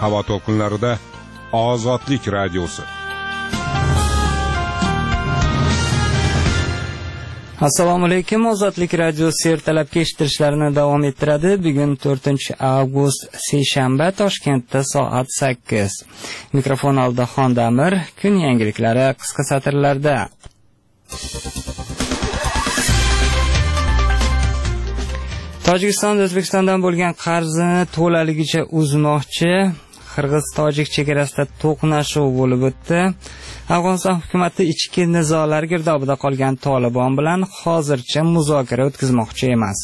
havo to'lqinlarida Ozodlik radiosi. Assalomu alaykum. Ozodlik radiosi ertalabki eshittirishlarini davom ettiradi. Bugun 4-avgust seshanba, Toshkentda soat 8. Mikrofon oldida Xondamir. Kun yangiliklari qisqa satrlarda. Tojikiston O'zbekistondan bo'lgan qarzini to'laligicha uzmoqchi. Qirg'iz-tojik chegarasida to'qnashuv bo'lib o'tdi. Afg'oniston hukumati ichki nizolar girdobida qolgan Tolibon bilan hozircha muzokara o'tkazmoqchi emas.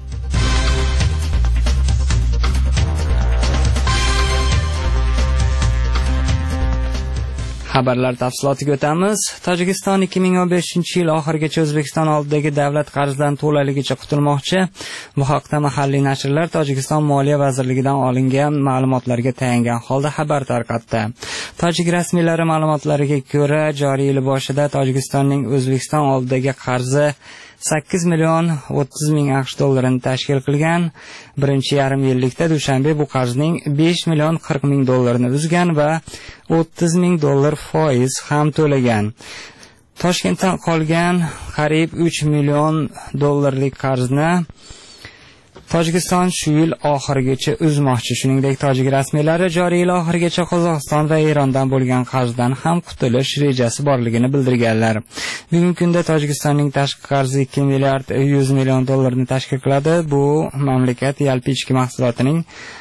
Xabarlar tafsilotiga o'tamiz. Tojikiston 2015-yil oxirigacha O'zbekiston oldidagi davlat qarzidan to'laligicha qutulmoqchi. Bu haqda mahalliy nashrlar Tojikiston Moliya vazirligidan olingan ma'lumotlarga tayangan holda xabar tarqatdi. Tojik rasmiylari ma'lumotlariga ko'ra, joriy yil boshida Tojikistonning O'zbekiston oldidagi qarzi 8 million 30 ming AQSh dollarini tashkil qilgan. Birinchi yarim yillikda Dushanbe bu qarzning 5 million 40 ming dollarini uzgan va 30 ming dollar foiz ham to'lagan. Toshkentdan qolgan qariyb 3 million dollarlik qarzni Tojikiston shu yil oxirigacha uzmoqchi. Shuningdek, tojik rasmiylari joriy yil oxirigacha Qozog'iston va Erondan bo'lgan qarzdan ham qutulish rejasi borligini bildirganlar. Bugungi kunda Tojikistonning tashqi qarzi 2 milliard 100 million dollarni tashkil qiladi. Bu mamlakat yalpi ichki mahsulotining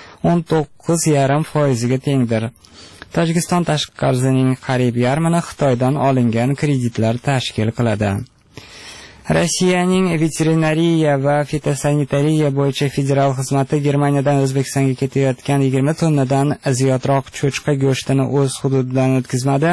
19,5% ga tengdir. Tojikiston tashqi qarzining qariyb yarmini Xitoydan olingan kreditlar tashkil qiladi. Rossiyaning veterinariya va fitosanitariya bo'yicha federal xizmati Germaniyadan O'zbekistonga ketayotgan 20 tonnadan ziyodroq cho'chqa go'shtini o'z hududidan o'tkazmadi.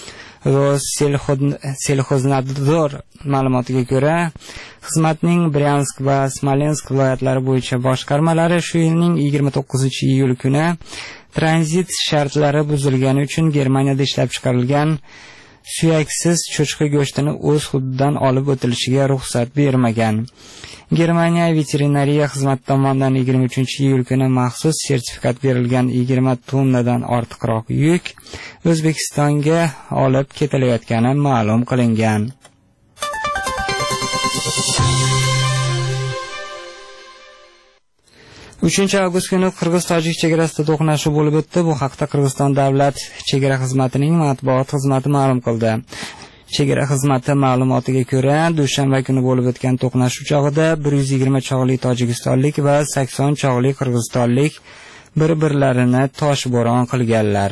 Rossельхознадзор ma'lumotiga ko'ra, xizmatning Bryansk va Smolensk viloyatlari bo'yicha boshqarmalari shu yilning 29-iyul kuni tranzit shartlari buzilgani uchun Germaniyada ishlab chiqarilgan suyaksiz cho'chqa go'shtini o'z hududidan olib o'tilishiga ruxsat bermagan. Germaniya veterinariya xizmati tomonidan 23-iyul kuni maxsus sertifikat berilgan 20 tonnadan ortiqroq yuk O'zbekistonga olib ketilayotgani ma'lum qilingan. Avgust kuni Qirg'iz-tojik chegarasida to'qnashuv bo'lib o'tdi. Bu haqda Qirg'iziston davlat chegara xizmatining matbuot xizmati ma'lum qildi. Chegara xizmati ma'lumotiga ko'ra, dushanba kuni bo'lib o'tgan to'qnashuv chog'ida 120 chog'li tojikistonlik va 80 chog'li qirg'izistonlik bir-birlarini toshbo'ron qilganlar.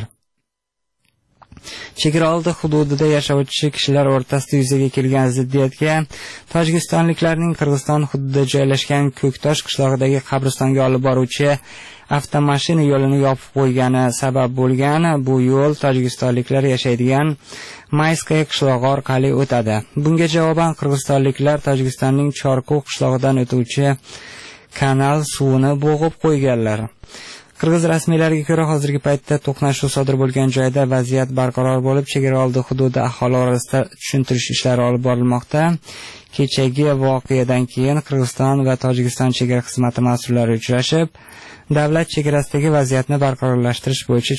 Chegaraoldi hududida yashovchi kishilar o'rtasida yuzaga kelgan ziddiyatga tojikistonliklarning Qirg'iziston hududida joylashgan Ko'ktosh qishlog'idagi qabristonga olib boruvchi avtomashina yo'lini yopib qo'ygani sabab bo'lgan. Bu yo'l tojikistonliklar yashaydigan Mayskaya qishlog'i orqali o'tadi. Bunga javoban qirg'izistonliklar Tojikistonning Chorkov qishlog'idan o'tuvchi kanal suvini bo'g'ib qo'yganlar. Qirg'iz rasmiylariga ko'ra, hozirgi paytda to'qnashuv sodir bo'lgan joyda vaziyat barqaror bo'lib, chegaraoldi hududi aholi orasida tushuntirish ishlari olib borilmoqda. Kechagi voqeadan keyin Qirg'iziston va Tojikiston chegara xizmati mas'ullari uchrashib, davlat chegarasidagi vaziyatni barqarorlashtirish bo'yicha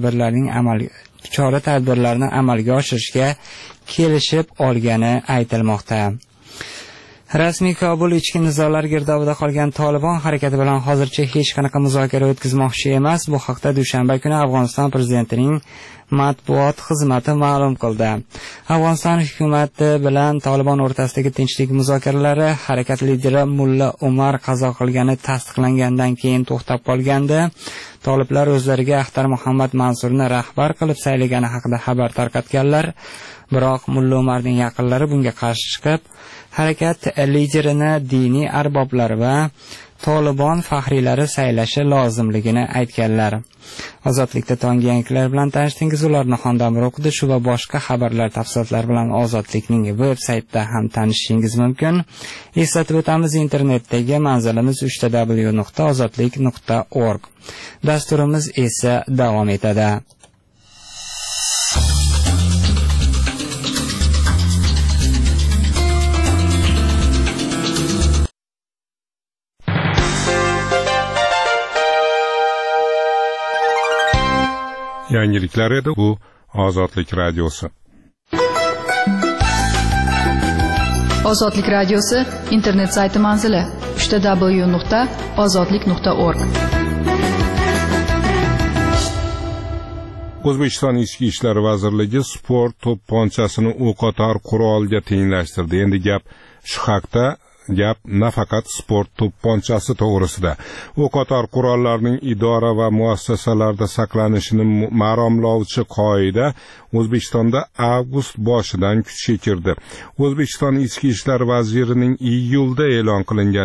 chora-tadbirlarni amalga oshirishga kelishib olgani aytilmoqda. Rasmiy Kobul ichki nizolar girdobida qolgan Tolibon harakati bilan hozircha hech qanaqa muzokara o'tkazmoqchi emas. Bu haqda dushanba kuni Afg'oniston prezidentining matbuot xizmati ma'lum qildi. Afg'oniston hukumati bilan Tolibon o'rtasidagi tinchlik muzokaralari harakat lideri Mulla Umar qazo qilgani tasdiqlangandan keyin to'xtab qolgandi. Toliblar o'zlariga Axtar Muhammad Mansurni rahbar qilib saylagani haqida xabar tarqatganlar. Biroq Mulla Umarning yaqinlari bunga qarshi chiqib, harakat liderini diniy arboblar va Tolibon faxriylari saylashi lozimligini aytganlar. Ozodlikda tonggi yangiliklar bilan tanishdingiz. Ularni Xondamir o'qidi. Shu va boshqa xabarlar tafsilotlari bilan Ozodlikning veb-saytida ham tanishishingiz mumkin. Eslatib o'tamiz, internetdagi manzilimiz www.ozodlik.org. Dasturimiz esa davom etadi. Yangiliklar edi, bu Ozodlik radiosi. Ozodlik radiosi internet sayti manzili www.ozodlik.org. O'zbekiston Ichki ishlar vazirligi sport to'pponchasini o'qotar qurolga tenglashtirdi. Endi gap shu haqda nafaqat sport to'pponchasi to'g'risida. O'qotar qurollarning idora va muassasalarda saqlanishini maromlovchi qoida O'zbekistonda avgust boshidan kuchga kirdi. O'zbekiston Ichki ishlar vazirining iyulda e'lon qilingan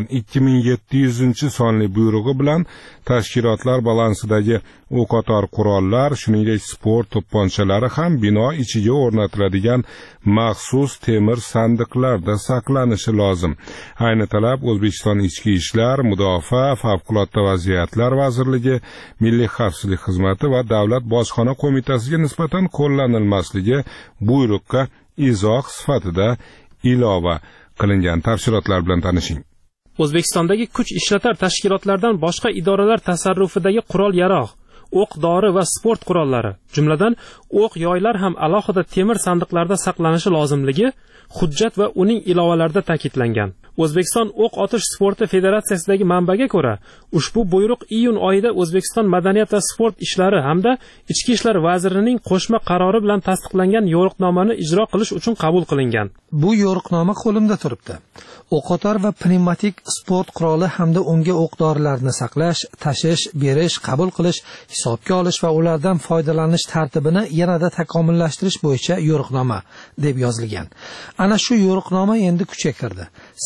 2700-sonli buyrug'i bilan tashkilotlar balansidagi o'qotar qurollar, shuningdek sport to'pponchalari ham bino ichiga o'rnatiladigan maxsus temir sandiqlarda saqlanishi lozim. Ayni talab O'zbekiston Ichki ishlar, Mudofaa, Favqulodda vaziyatlar vazirligi, Milliy xavfsizlik xizmati va Davlat bojxona qo'mitasiga nisbatan qo'llanilmasligi buyruqqa izoh sifatida ilova qilingan. Tafsilotlar bilan tanishing. O'zbekistondagi kuch ishlatar tashkilotlardan boshqa idoralar tasarrufidagi qurol-yarog', o'q-dori va sport qurollari, jumladan o'q-yoylar ham alohida temir sandiqlarda saqlanishi lozimligi hujjat va uning ilovalarida ta'kidlangan. O'zbekiston o'q otish sporti federatsiyasidagi manbaga ko'ra, ushbu buyruq iyun oyida O'zbekiston madaniyat va sport ishlari hamda Ichki ishlar vazirining qo'shma qarori bilan tasdiqlangan yo'riqnomani ijro qilish uchun qabul qilingan. Bu yo'riqnoma qo'limda turibdi. O'qotar va pnevmatik sport quroli hamda unga o'q-dorilarni saqlash, tashish, berish, qabul qilish, hisobga olish va ulardan foydalanish tartibini yanada takomillashtirish bo'yicha yo'riqnoma deb yozilgan. Ana shu yo'riqnoma endi kuchga kirdi.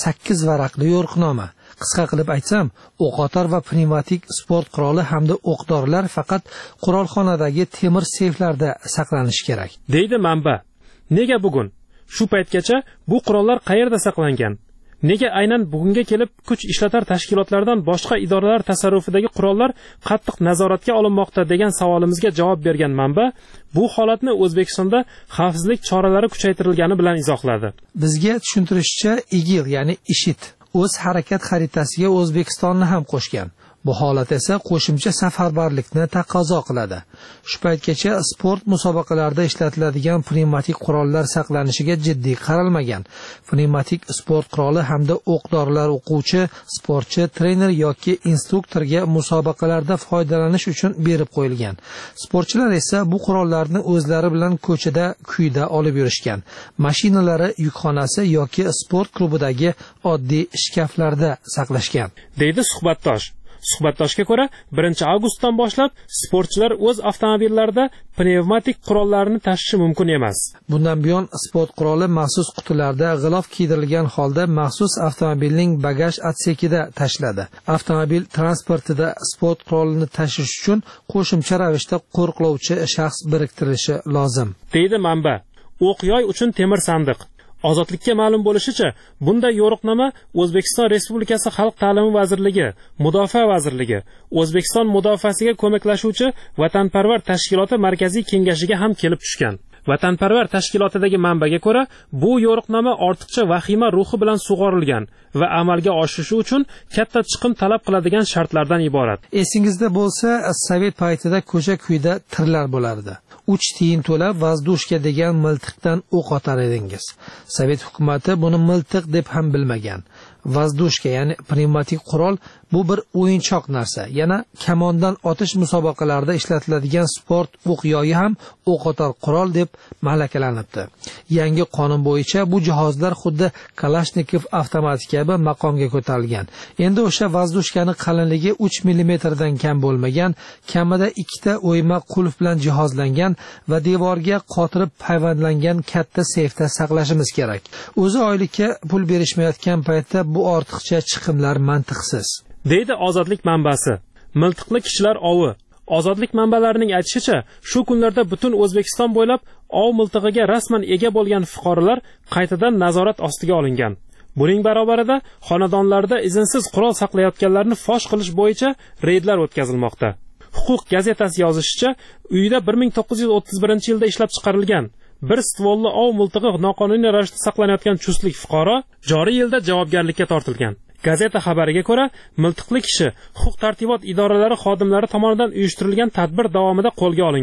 8 varaqli yo'riqnoma. Qisqa qilib aytsam, o'qotar va pnevmatik sport quroli hamda o'q-dorilar faqat qurolxonadagi temir seyflarda saqlanishi kerak, deydi manba. Nega bugun? Shu paytgacha bu qurollar qayerda saqlangan? Nega aynan bugunga kelib kuch ishlatar tashkilotlardan boshqa idoralar tasarrufidagi qurollar qattiq nazoratga olinmoqda degan savolimizga javob bergan manba bu holatni O'zbekistonda xavfsizlik choralari kuchaytirilgani bilan izohladi. Bizga tushuntirishicha, IGIL, ya'ni IShID o'z harakat xaritasiga O'zbekistonni ham qo'shgan. Bu holat esa qo'shimcha safarbarlikni taqozo qiladi. Shu paytgacha sport musobaqalarida ishlatiladigan pnevmatik qurollar saqlanishiga jiddiy qaralmagan. Pnevmatik sport quroli hamda o'q-dorilar o'quvchi, sportchi, trener yoki instruktorga musobaqalarda foydalanish uchun berib qo'yilgan. Sportchilar esa bu qurollarni o'zlari bilan ko'chada, kuyda olib yurishgan. Mashinalari yukxonasi yoki sport klubidagi oddiy shkaflarda saqlashgan, deydi suhbatdosh. Suhbatdoshga ko'ra, 1-avgustdan boshlab sportchilar o'z avtomobillarida pnevmatik qurollarni tashishi mumkin emas. Bundan buyon sport quroli maxsus qutilarda g'ilof kiydirilgan holda maxsus avtomobilning bagaj otsekida tashiladi. Avtomobil transportida sport qurolini tashish uchun qo'shimcha ravishda qo'riqlovchi shaxs biriktirilishi lozim, deydi manba. O'q-yoy uchun temir sandiq. Ozodlikka ma'lum bo'lishicha, bunday yo'riqnoma O'zbekiston Respublikasi Xalq ta'limi vazirligi, Mudofaa vazirligi, O'zbekiston mudofaasiga ko'maklashuvchi vatanparvar tashkiloti markaziy kengashiga ham kelib tushgan. Vatanparvar tashkilotidagi manbaga ko'ra, bu yo'riqnoma ortiqcha vahima ruhi bilan sug'orilgan va amalga oshirishi uchun katta chiqim talab qiladigan shartlardan iborat. Esingizda bo'lsa, sovet paytida ko'cha-kuyda tirlar bo'lardi. 3 tiyin to'lab vazdushka degan miltiqdan o'q otar edingiz. Sovet hukumati buni miltiq deb ham bilmagan. Vazdushka, ya'ni pnevmatik qurol, bu bir o'yinchoq narsa. Yana kamondan otish musobaqalarida ishlatiladigan sport o'q-yoyi ham o'q-otar qurol deb malakalanibdi. Yangi qonun bo'yicha bu jihozlar xuddi Kalashnikov avtomati kabi maqomga ko'tarilgan. Endi o'sha vazdushkani qalinligi 3 mm dan kam bo'lmagan, kamida 2 ta o'yma qulf bilan jihozlangan va devorga qotirib payvandlangan katta seyfda saqlashimiz kerak. O'zi oylikka pul berishmayotgan paytda bu ortiqcha chiqimlar mantiqsiz, deydi Ozodlik manbasi. Miltiqli kishilar ovi. Ozodlik manbalarining aytishicha, shu kunlarda butun O'zbekiston bo'ylab ov miltig'iga rasman ega bo'lgan fuqarolar qaytadan nazorat ostiga olingan. Buning barobarida xonadonlarda izinsiz qurol saqlayotganlarni fosh qilish bo'yicha reydlar o'tkazilmoqda. Huquq gazetasi yozishicha, uyida 1931-yilda ishlab chiqarilgan bir stvolli ov miltig'i noqonuniy ravishda saqlanayotgan chustlik fuqaro joriy yilda javobgarlikka tortilgan. Gazeta xabariga ko'ra, miltiqli kishi huquq tartibot idoralari xodimlari tomonidan uyushtirilgan tadbir davomida qo'lga olingan.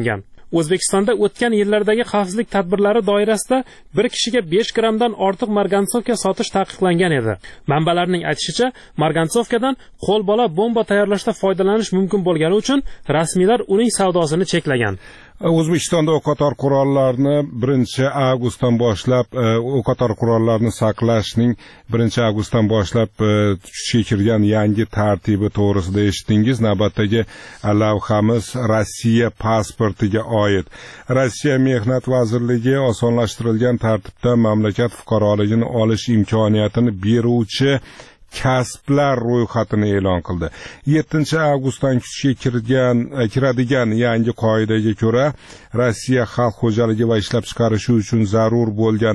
O'zbekistonda o'tgan yillardagi xavfsizlik tadbirlari doirasida bir kishiga 5 grammdan ortiq margansovka sotish taqiqlangan edi. Manbalarning aytishicha, margansovkadan qo'lbola bomba tayyorlashda foydalanish mumkin bo'lgani uchun rasmiylar uning savdosini cheklagan. O'zbekistonda o'qotar qurollarni 1-avgustdan boshlab o'qotar qurollarni saqlashning 1-avgustdan boshlab kuchga kirgan yangi tartibi to'g'risida eshitdingiz. Navbatdagi lavhamiz Rossiya pasportiga oid. Rossiya Mehnat vazirligi osonlashtirilgan tartibda mamlakat fuqaroligini olish imkoniyatini beruvchi kasblar ro'yxatini e'lon qildi. 7-avgustdan kuchga kiradigan yangi qoidaga ko'ra, Rossiya xalq xo'jaligi va ishlab chiqarishi uchun zarur bo'lgan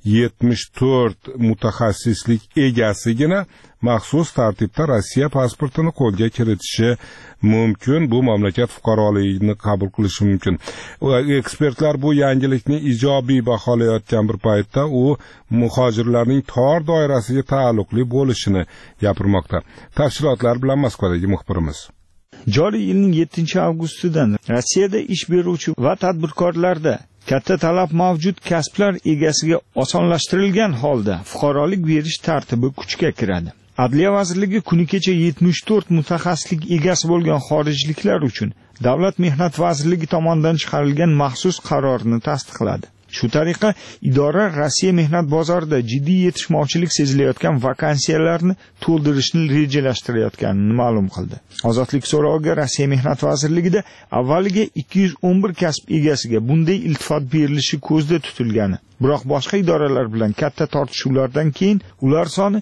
74 mutaxassislik egasigina maxsus tartibda Rossiya pasportini qo'lga kiritishi mumkin. Bu mamlakat fuqaroligini qabul qilishi mumkin. Ekspertlar bu yangilikni ijobiy baholayotgan bir paytda u muhojirlarning tor doirasiga taalluqli bo'lishini gapirmoqda. Tafsilotlar bilan Moskvadagi muxbirimiz. Joriy yilning 7-avgustidan Rossiyada ish beruvchi va tadbirkorlarda katta talab mavjud kasblar egasiga osonlashtirilgan holda fuqarolik berish tartibi kuchga kiradi. Adliya vazirligi kuni kecha 74 mutaxassislik egasi bo'lgan xorijliklar uchun Davlat mehnat vazirligi tomonidan chiqarilgan maxsus qarorni tasdiqladi. Shu tariqa idora Rossiya mehnat bozorida jiddiy yetishmovchilik sezilayotgan vakansiyalarni to'ldirishni rejalashtirayotganini ma'lum qildi. Ozodlik so'roviga Rossiya mehnat vazirligida avvaliga 211 kasb egasiga bunday iltifot berilishi ko'zda tutilgani, biroq boshqa idoralar bilan katta tortishuvlardan keyin ular soni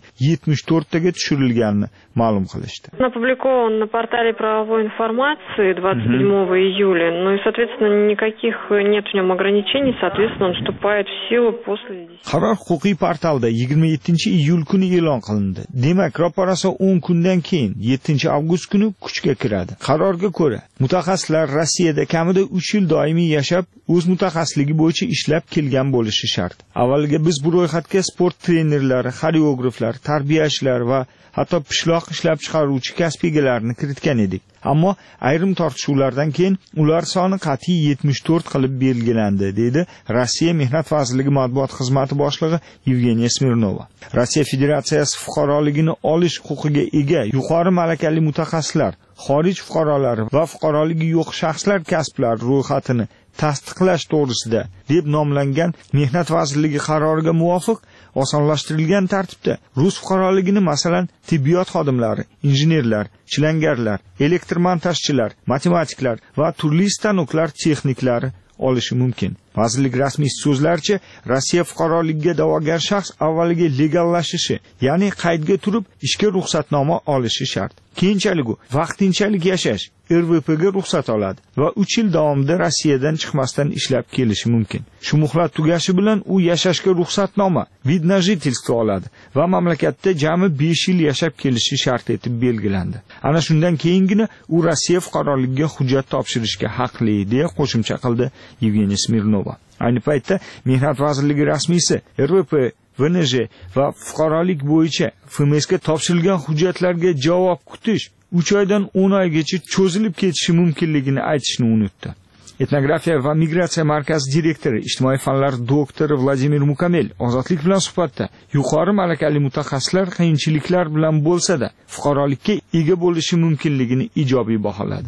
74 taga tushirilganini ma'lum qilishdi. Опубликован на портале правовой информации 27 июля, ну и, соответственно, никаких нет в нем ограничений, соответственно, он вступает в силу после 10. Qaror huquqiy portalda 27-iyul kuni e'lon qilindi. Demak, ro'parasi 10 kundan keyin 7-avgust kuni kuchga kiradi. Qarorga ko'ra, mutaxassislar Rossiyada kamida 3 yil doimiy yashab, o'z mutaxassisligi bo'yicha ishlab kelgan bo'lishi shart. Avvaliga biz bu ro'yxatga sport trenerlari, xoreograflar, tarbiyachilar va hatto pishloq ishlab chiqaruvchi kasb egalarini kiritgan edik. Ammo ayrim tortishuvlardan keyin ular soni qat'iy 74 qilib belgilandi, dedi Rossiya Mehnat vazirligi matbuot xizmati boshlig'i Yevgeniya Smirnova. Rossiya Federatsiyasi fuqaroligini olish huquqiga ega yuqori malakali mutaxassislar, xorij fuqarolari va fuqaroligi yo'q shaxslar kasblar ro'yxatini tasdiqlash to'g'risida deb nomlangan Mehnat vazirligi qaroriga muvofiq osonlashtirilgan tartibda rus fuqaroligini, masalan, tibbiyot xodimlari, injenerlar, chilangarlar, elektr montajchilar, matematiklar va turli stanoklar texniklari olishi mumkin. Vazirlik rasmiy so'zlaricha, Rossiya fuqaroligiga da'vogar shaxs avvaliga legallashishi, ya'ni qaydga turib ishga ruxsatnoma olishi shart. Keyinchalik u vaqtinchalik yashash RVPga ruxsat oladi va 3 yil davomida Rossiyadan chiqmasdan ishlab kelishi mumkin. Shu muhlat tugashi bilan u yashashga ruxsatnoma, vid na jительство oladi va mamlakatda jami 5 yil yashab kelishi shart etib belgilandi. Ana shundan keyingina u Rossiya fuqaroligiga hujjat topshirishga haqli, deya qo'shimcha qildi Yevgeniya Smirnova. Ayni paytda Mehnat vazirligi rasmiysi RVP, VNJ va fuqarolik bo'yicha FMSga topshirilgan hujjatlarga javob kutish 3 oydan 10 oygacha cho'zilib ketishi mumkinligini aytishni unutdi. Etnografiya va migratsiya markazi direktori, ijtimoiy fanlar doktori Vladimir Mukamel Ozodlik bilan suhbatda yuqori malakali mutaxassislar qiyinchiliklar bilan bo'lsa-da fuqarolikka ega bo'lishi mumkinligini ijobiy baholadi.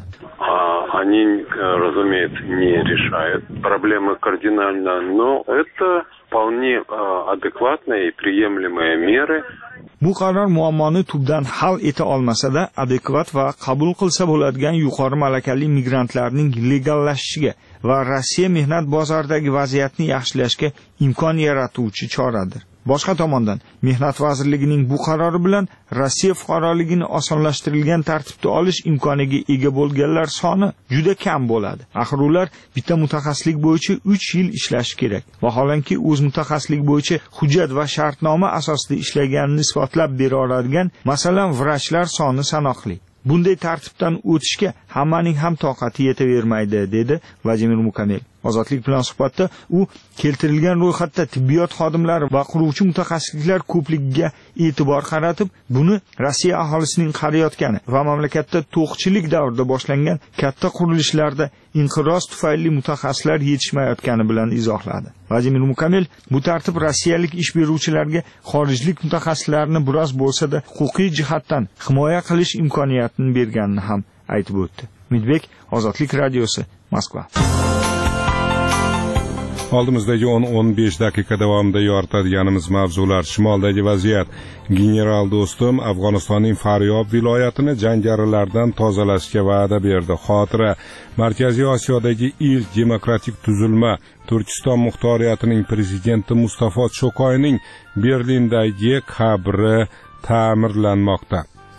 Они, разумеется, не решают проблемы кардинально, но это вполне адекватные и приемлемые меры. Bu qaror muammoni tubdan hal eta olmasa-da, adekvat va qabul qilsa bo'ladigan yuqori malakali migrantlarning legallashishiga va Rossiya mehnat bozoridagi vaziyatni yaxshilashga imkon yaratuvchi choradir. Boshqa tomondan, Mehnat vazirligining bu qarori bilan Rossiya fuqaroligini osonlashtirilgan tartibda olish imkoniga ega bo'lganlar soni juda kam bo'ladi. Axir ular bitta mutaxassislik bo'yicha 3 yil ishlashi kerak. Vaholanki o'z mutaxassislik bo'yicha hujjat va shartnoma asosida ishlaganini isbotlab bera oladigan, masalan, vrachlar soni sanoqli. Bunday tartibdan o'tishga hammaning ham toqati yetavermaydi, dedi Vladimir Mukamel. Ozodlik bilan suhbatda u keltirilgan ro'yxatda tibbiyot xodimlari va quruvchi mutaxassislar ko'pligiga e'tibor qaratib, buni Rossiya aholisining qarayotgani va mamlakatda to'qchilik davrida boshlangan katta qurilishlarda inqiroz tufayli mutaxassislar yetishmayotgani bilan izohladi. Vladimir Mukamel bu tartib rossiyalik ish beruvchilarga xorijlik mutaxassislarni biroz bo'lsa-da huquqiy jihatdan himoya qilish imkoniyatini berganini ham aytib o'tdi. Umidbek, Ozodlik radiosi, Moskva. Oldimizdagi 10-15 daqiqa davomida yoritadiganimiz mavzular: shimoldagi vaziyat. General Do'stum Afg'onistonning Faryob viloyatini jangarilardan tozalashga va'da berdi. Xotira. Markaziy Osiyodagi ilk demokratik tuzilma Turkiston muxtoriyatining prezidenti Mustafo Cho'koyning Berlindagi qabri ta'mirlanmoqda.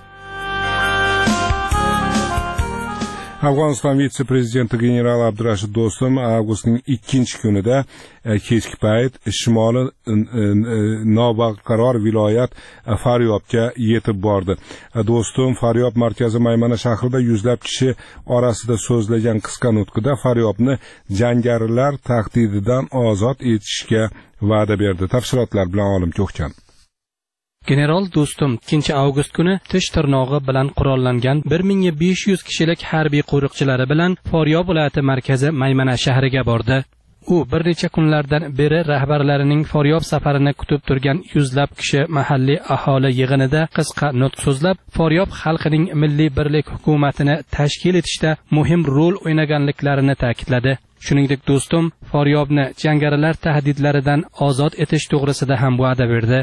Afg'oniston vitse-prezidenti general Abdurashid Do'stum avgustning 2-kunida kechki payt shimoli nobarqaror viloyat Faryobga yetib bordi. Do'stum Faryob markazi Maymana shahrida yuzlab kishi orasida so'zlagan qisqa nutqida Faryobni jangarilar tahdididan ozod etishga va'da berdi. Tafsilotlar bilan Olim Ko'kkan. General Do'stum 2-avgust kuni tish tirnog'i bilan qurollangan 1500 kishilik harbiy qo'riqchilari bilan Faryob viloyati markazi Maymana shahriga bordi. U bir necha kunlardan beri rahbarlarining Faryob safarini kutib turgan yuzlab kishi mahalliy aholi yig'inida qisqa nutq so'zlab, Faryob xalqining milliy birlik hukumatini tashkil etishda muhim rol o'ynaganliklarini ta'kidladi. Shuningdek, Do'stum Faryobni jangarilar tahdidlaridan ozod etish to'g'risida ham va'da berdi.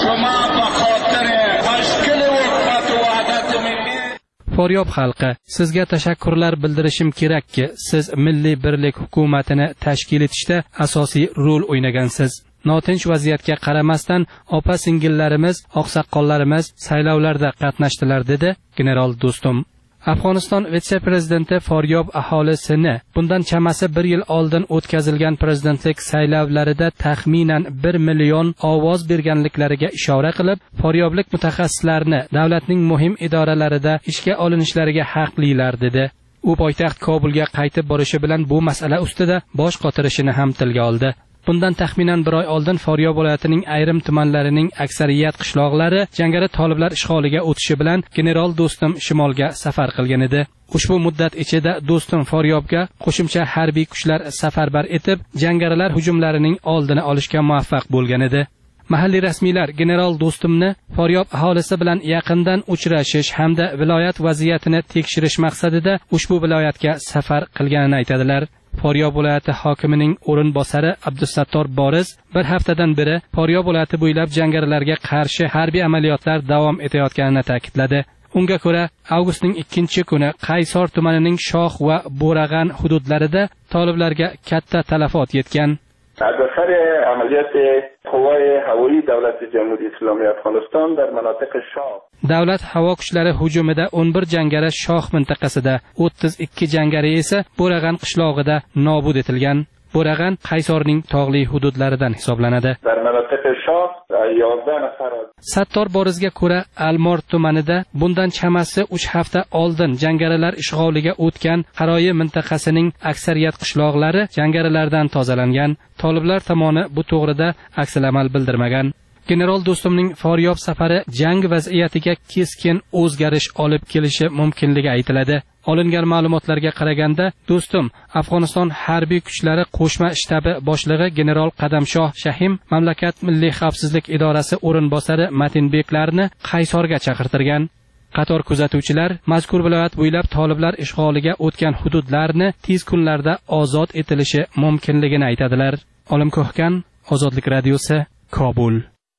Faryob xalqi, sizga tashakkurlar bildirishim kerakki, siz milliy birlik hukumatini tashkil etishda asosiy rol o'ynagansiz. Notinch vaziyatga qaramasdan opa-singillarimiz, oqsoqollarimiz saylovlarda qatnashdilar, dedi general Do'stum. Afg'oniston vitse-prezidenti Faryob aholisini bundan chamasi 1 yil oldin o'tkazilgan prezidentlik saylovlarida taxminan 1 million ovoz berganliklariga ishora qilib, faryoblik mutaxassislarni davlatning muhim idoralarida ishga olinishlariga haqlilar, dedi. U poytaxt Kobulga qaytib borishi bilan bu masala ustida bosh qotirishini ham tilga oldi. Bundan taxminan 1 oy oldin Faryob viloyatining ayrim tumanlarining aksariyat qishloqlari jangari toliblar ishg'oliga o'tishi bilan general Do'stum shimolga safar qilgan edi. Ushbu muddat ichida Do'stum Faryobga qo'shimcha harbiy kuchlar safarbar etib, jangarilar hujumlarining oldini olishga muvaffaq bo'lgan edi. Mahalliy rasmiylar general Do'stumni Faryob aholisi bilan yaqindan uchrashish hamda viloyat vaziyatini tekshirish maqsadida ushbu viloyatga safar qilganini aytadilar. Faryob viloyati hokimining o'rinbosari Abdusattor Boriz bir haftadan beri Faryob viloyati bo'ylab jangarilarga qarshi harbiy amaliyotlar davom etayotganini ta'kidladi. Unga ko'ra, avgustning 2-kuni Qaysor tumanining Shoh va Bo'rag'an hududlarida toliblarga katta talafot yetgan. اثر عملیات قوای هوایی دولت جمهوری اسلامی افغانستان در مناطق شاه davlat havo kuchlari hujumida 11 jangari Shoh mintaqasida, 32 jangari esa Bo'rag'an qishlog'ida nobud etilgan. Bo'rag'an Qaysorning tog'li hududlaridan hisoblanadi. در مناطق شاه 11 نفر. Sattor Borizga ko'ra, Almor tumanida bundan chamasi 3 hafta oldin jangarilar ishg'oliga o'tgan Qaroyi mintaqasining aksariyat qishloqlari jangarilardan tozalangan. Toliblar tomoni bu to'g'rida aksal amal bildirmagan. General Do'stumning Faryob safari jang vaziyatiga keskin o'zgarish olib kelishi mumkinligi aytiladi. Olingan ma'lumotlarga qaraganda, Do'stum Afg'oniston harbiy kuchlari qo'shma shtabi boshlig'i general Qadamshoh Shahim mamlakat milliy xavfsizlik idorasi o'rinbosari Matinbeklarni Qaysorga chaqirtirgan. Qator kuzatuvchilar mazkur viloyat bo'ylab toliblar ishg'oliga o'tgan hududlarni tez kunlarda ozod etilishi mumkinligini aytadilar. Olim Ko'hkan, Ozodlik radiosi, Kobul.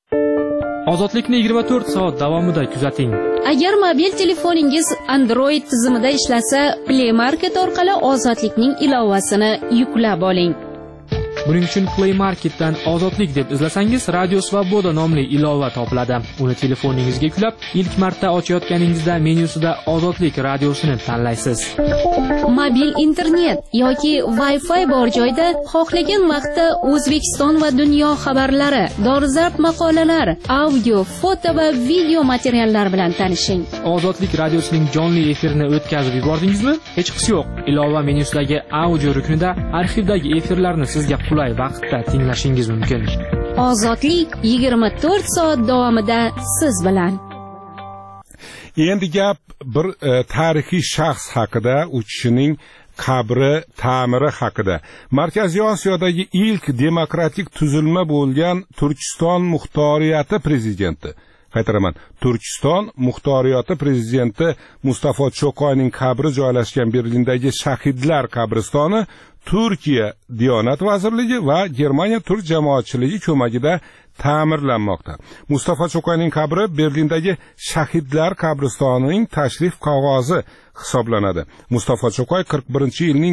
Ozodlikni 24 soat davomida kuzating. Agar mobil telefoningiz Android tizimida ishlasa, Play Market orqali Ozodlikning ilovasini yuklab oling. Buning uchun Play Marketdan Ozodlik deb izlasangiz, Radio Svoboda nomli ilova topiladi. Uni telefoningizga yuklab, ilk marta ochayotganingizda menyusida Ozodlik radiosini tanlaysiz. Mobil internet yoki Wi-Fi bor joyda xohlagan vaqtda O'zbekiston va dunyo xabarlari, dolzarb maqolalar, audio, foto va video materiallar bilan tanishing. Ozodlik radiosining jonli efirini o'tkazib yubordingizmi? Hech qisi yo'q. Ilova menyusidagi audio ruknida arxivdagi efirlarni sizga qulay vaqtda tinglashingiz mumkin. Ozodlik 24 soat davomida siz bilan. Endi gap bir tarixiy shaxs haqida, u kishining qabri ta'miri haqida. Markaziy Osiyodagi ilk demokratik tuzilma bo'lgan Turkiston muxtoriyati prezidenti. Qaytaraman, Turkiston muxtoriyati prezidenti Mustafa Cho'qoyning qabri joylashgan Berlindagi shahidlar qabristoni Turkiya Diyonat vazirligi va Germaniya turk jamoatchiligi ko'magida ta'mirlanmoqda. Mustafa Cho'qoyning qabri Berlindagi shahidlar qabristonining tashrif qog'ozi hisoblanadi. Mustafa Cho'qoy 41-yilning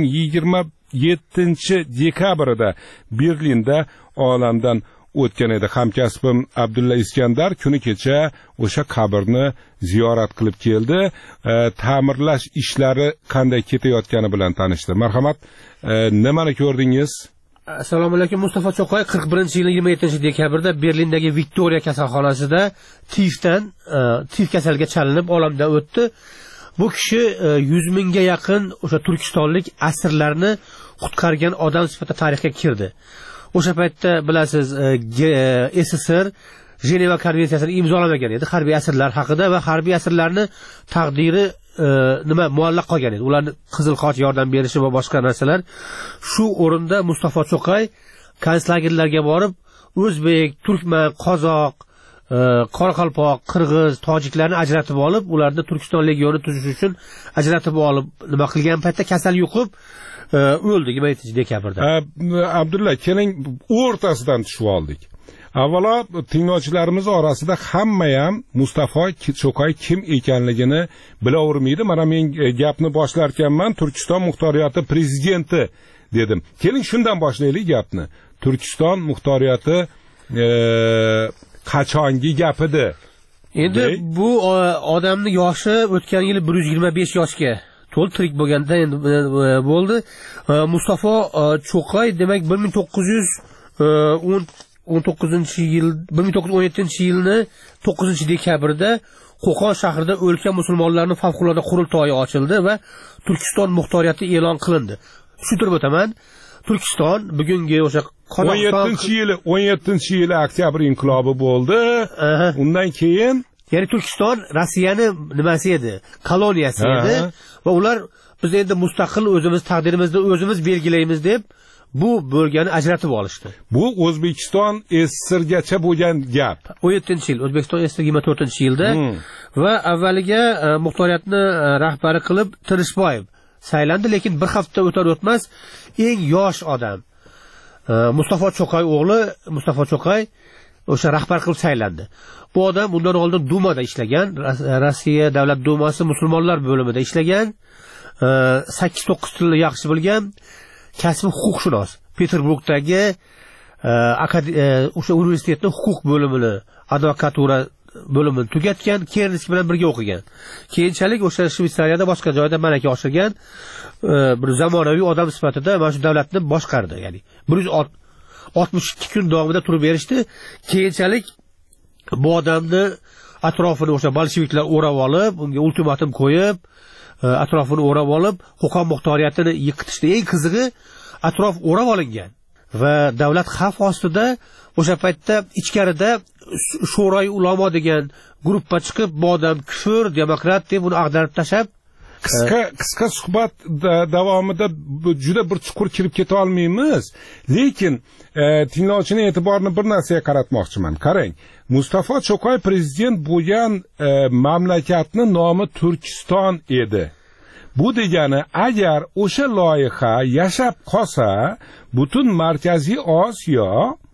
27-dekabrida Berlinda olamdan o'tgan edi. Hamkasbim Abdulla Iskandar kuni kecha o'sha qabrni ziyorat qilib keldi. Ta'mirlash ishlari qanday ketayotgani bilan tanishdi. Marhamat, nimani ko'rdingiz? Assalomu alaykum. Mustafa Cho'qoy 41-yilning 27-dekabrda Berlindagi Viktoriya kasalxonasida tif kasaliga chalinib olamdan o'tdi. Bu kishi 100 mingga yaqin o'sha turkistonlik asirlarni qutqargan odam sifatida tarixga kirdi. O'sha paytda bilasiz, SSR Jeneva konvensiyasini imzolamagan edi harbiy asirlar haqida va harbiy asirlarni taqdiri muallaq qolgan edi. Ularni Qizil Xoch yordam berishi va boshqa narsalar. Shu o'rinda Mustafa Cho'qoy konslagerlarga borib, o'zbek, turkman, qozoq, qoraqalpoq, qirg'iz, tojiklarni ajratib olib, ularni Turkiston legioni tuzish uchun ajratib olib, nima qilgan paytda kasal yuqib o'ldi 27-dekabrda. Abdulla, keling o'rtasidan tushib oldik. Avvalo tinglovchilarimiz orasida hamma ham Mustafa Cho'qoy kim ekanligini bilavermaydi. Mana men gapni boshlarkanman, Turkiston muxtoriyati prezidenti dedim. Keling shundan boshlaylik gapni. Turkiston muxtoriyati qachongi gapidi? Endi bu odamning yoshi o'tgan yili 125 yoshga tirik bo'lganda endi bo'ldi. Mustafa Cho'qoy demak 1917-yilni 9-dekabrda Qo'qon shahrida o'lka musulmonlarning favqulodda qurultoyi ochildi va Turkiston muxtoriyati e'lon qilindi. Tushuntirib o'taman. Turkiston bugungi o'sha 17-yili oktyabr inqilobi bo'ldi. Undan keyin ya'ni Turkiston Rossiyani nimasi edi? Koloniyasi edi va ular biz endi mustaqil o'zimiz taqdirimizni o'zimiz belgilaymiz deb bu bölgəni ajratib olishdi. Bu O'zbekiston SSRgacha bo'lgan gap. 17-yil, O'zbekiston SSR 24-yilda va avvaliga muxtoriyatni rahbari qilib Tirishboyev saylandi, lekin bir hafta o'tar o'tmas eng yosh odam Mustafa Cho'qoy o'g'li Mustafa Cho'qoy o'sha rahbar qilib saylandi. Bu odam undan oldin Dumada ishlagan, Rossiya Davlat Dumasi musulmonlar bo'limida ishlagan, 8-9 tilni yaxshi bilgan, kasbi huquqshunos. Peterburgdagi o'sha universitetning huquq bo'limini, advokatura bo'limini tugatgan, Kernskiy bilan birga o'qigan. Keyinchalik o'sha Shveysariyada boshqa joyda malaka oshirgan bir zamonaviy odam sifatida mana shu davlatni boshqardi. Ya'ni 162 kun davomida turib berishdi. Keyinchalik bu odamni atrofini o'sha bolsheviklar o'rab olib, unga ultimatum qo'yib, atrofini o'rab olib, Qo'qon muxtoriyatini yiqitishdi. Eng qizig'i, atrof o'rab olingan va davlat xavf ostida o'sha paytda ichkarida Sho'roy ulamo degan guruhga chiqib, bu odam kufr, demokrat deb uni ag'darib tashab, qisqa suhbat davomida juda bir chuqur kirib keta olmaymiz. Lekin tinglovchining e'tiborini bir narsaga qaratmoqchiman. Qarang, Mustafa Cho'qoy prezident bo'lgan mamlakatning nomi Turkiston edi. Bu degani, agar o'sha loyiha yashab qolsa, butun Markaziy Osiyo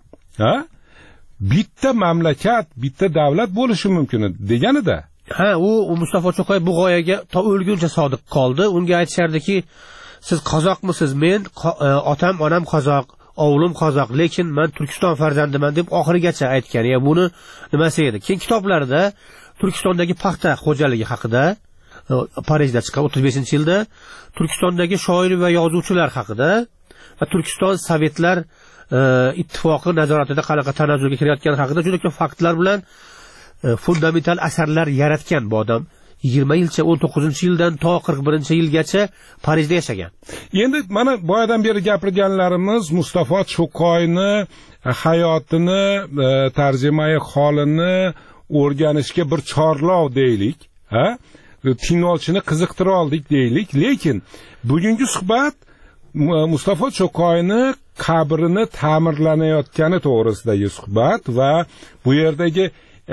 bitta mamlakat, bitta davlat bo'lishi mumkin deganida. U Mustafa Cho'qoy bu g'oyaga to o'lguncha sodiq qoldi. Unga aytishardiki, siz qozoqmisiz? Men otam, onam qozoq, ovlim qozoq, lekin men Turkiston farzandiman deb oxirigacha aytgan. Ya buni nimasi edi? Keyin kitoblarda Turkistondagi paxta xo'jaligi haqida Parijda chiqqan 35-yilda Turkistondagi shoir va yozuvchilar haqida va Turkiston Sovetlar ittifoqi nazoratida qanaqa tanazzulga kirayotgani haqida juda ko'p faktlar bilan fundamental asarlar yaratgan bu odam. 20 yilcha 19-yildan to 41-yilgacha Parijda yashagan. Endi mana boyadan beri gapirganlarimiz Mustafa Cho'qoyni hayotini, tarjimai holini o'rganishga bir chorlov deylik, ha? Tinglovchini qiziqtira oldik deylik, lekin bugungi suhbat Mustafa Cho'qoyni qabrini ta'mirlanayotgani to'g'risidagi suhbat va bu yerdagi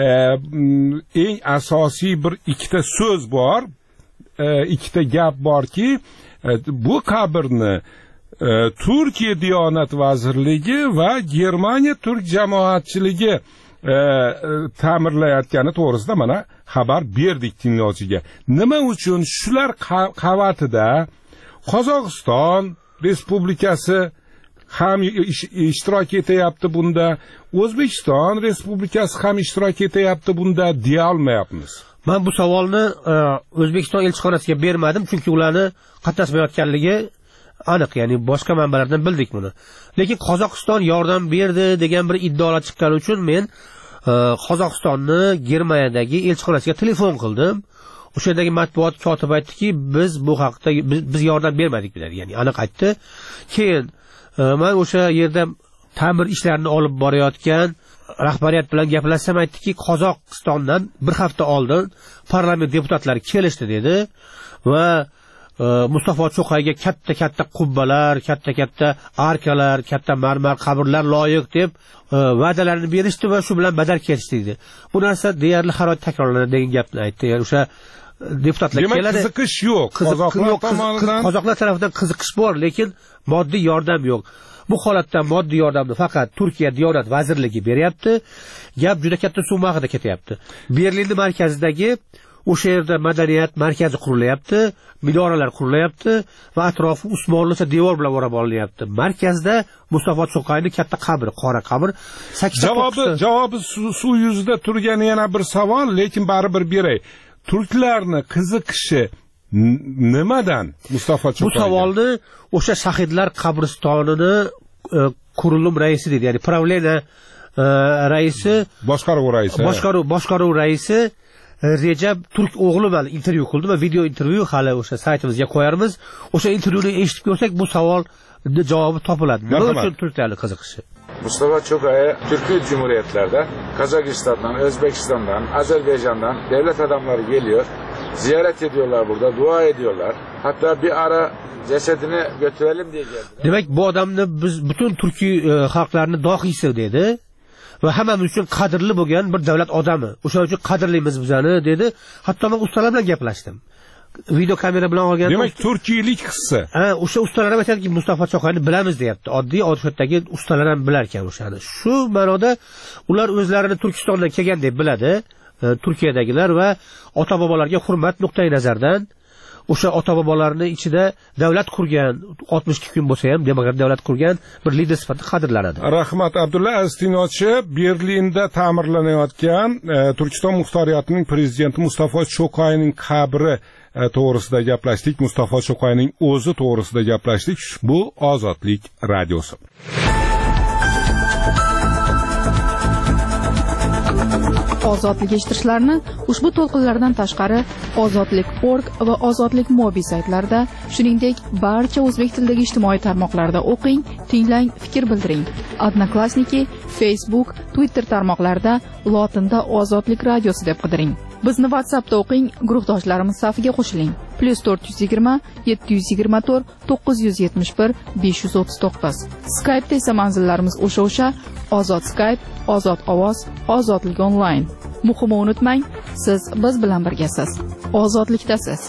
eng asosiy bir ikkita so'z bor, ikkita gap borki, bu qabrni Turkiya Diyonat vazirligi va Germaniya turk jamoatchiligi ta'mirlayotgani to'g'risida mana xabar berdik tinglovchiga. Nima uchun shular qavatida Qozog'iston Respublikasi ham ishtirok etyapti bunda, O'zbekiston Respublikasi ham ishtirok etyapti bunda deya olmayapmiz. Men bu savolni O'zbekiston elchixonasiga bermadim, chunki ularni qatnashmayotganligi aniq, ya'ni boshqa manbalardan bildik buni. Lekin Qozog'iston yordam berdi degan bir iddaolar chiqqani uchun men Qozog'istonni Germaniyadagi elchixonasiga telefon qildim. O'sha yerdagi matbuot kotibi aytdiki, biz bu haqda biz yordam bermadik dedi, ya'ni aniq aytdi. Keyin men o'sha yerda ta'mir ishlarini olib borayotgan rahbariyat bilan gaplashsam aytdiki, Qozog'istondan bir hafta oldin parlament deputatlari kelishdi dedi va Mustafa Cho'qayga katta qubbalar, katta arkalar, katta marmar qabrlar loyiq deb va'dalarini berishdi va shu bilan badal kelishdi dedi. Bu narsa deyarli har oy takrorlanadi degan gapni aytdi. Ya'ni o'sha deputatlar keladi. Demak, qiziqish yo'q. Qozoqlar tomonidan qiziqish bor, lekin moddiy yordam yo'q. Bu holatda moddiy yordamni faqat Turkiya Diyonat vazirligi beryapti. Gap juda katta summa haqida ketyapti. Berlinning markazidagi o'sha yerda madaniyat markazi qurilyapti, minoralar qurilyapti va atrofi Usmonlicha devor bilan o'rab olinyapti. Markazda Mustafa Cho'qayning katta qabri, qora qabr. Javobi suv yuzida turgan yana bir savol, lekin baribir beray. Turklarni qiziqishi nimadan Mustafa Cho'qay? Bu savolni o'sha shahidlar qabristonini qurilum raisi dedi, ya'ni Pravleniya raisi, boshqaruv raisi Recep Turk o'g'li bilan intervyu qildi va video intervyu hali o'sha saytimizga qo'yarmiz. O'sha intervyuni eshitib ko'rsak bu savolning javobi topiladi. Nima uchun turklarning qiziqishi? Mustafa Cho'qay Türkiye Cumhuriyetler'de Kazakistan'dan, Özbekistan'dan, Azerbaycan'dan devlet adamları geliyor. Ziyaret ediyorlar burada, dua ediyorlar. Hatta bir ara cesedini götürelim diye geldiler. Demek bu adamni biz bütün Türkiye xalqlarini dohiysi dedi. Va hammamiz uchun qadrli bo'lgan bir davlat odami. O'sha uchun qadrlimiz bizani dedi. Hatto men ustalar bilan gaplashdim. Video kamera bilan olgan. Demak, turkiylik hissi. O'sha ustalar ham aytadiki, Mustafa Cho'qayni bilamiz deyapti. Oddiy odatdagi ustalar ham bilar ekan o'shani. Shu ma'noda ular o'zlarini Turkistondan kelgan deb biladi, Turkiyadagilar va ota-bobolarga hurmat nuqtai nazardan o'sha ota-bobolarni ichida davlat qurgan, 62 kun bo'lsa ham demokrat davlat qurgan bir lider sifatida qadrlanadi. Rahmat Abdulla Aztinochi, Berlinda ta'mirlanayotgan Turkiston muxtoriyatining prezidenti Mustafa Cho'qayning qabri to'g'risida gaplashdik, Mustafa Cho'qayning o'zi to'g'risida gaplashdik. Bu Ozodlik radiosi. Ozodlik eshitishlarini ushbu to'lqinlardan tashqari ozodlik.org va ozodlik mobil saytlarida, shuningdek barcha o'zbek tilidagi ijtimoiy tarmoqlarda o'qing, tinglang, fikr bildiring. Odnoklassniki, Facebook, Twitter tarmoqlarida lotinda Ozodlik radiosi deb qidiring. Bizni WhatsAppda o'qing, guruhdoshlarimiz safiga qo'shiling. +420 724 971 539. Skype'da esa manzillarimiz o'sha Ozod Skype, Ozod ovoz, Ozodlik onlayn. Muhimi unutmang, siz biz bilan birgasiz. Ozodlikdasiz.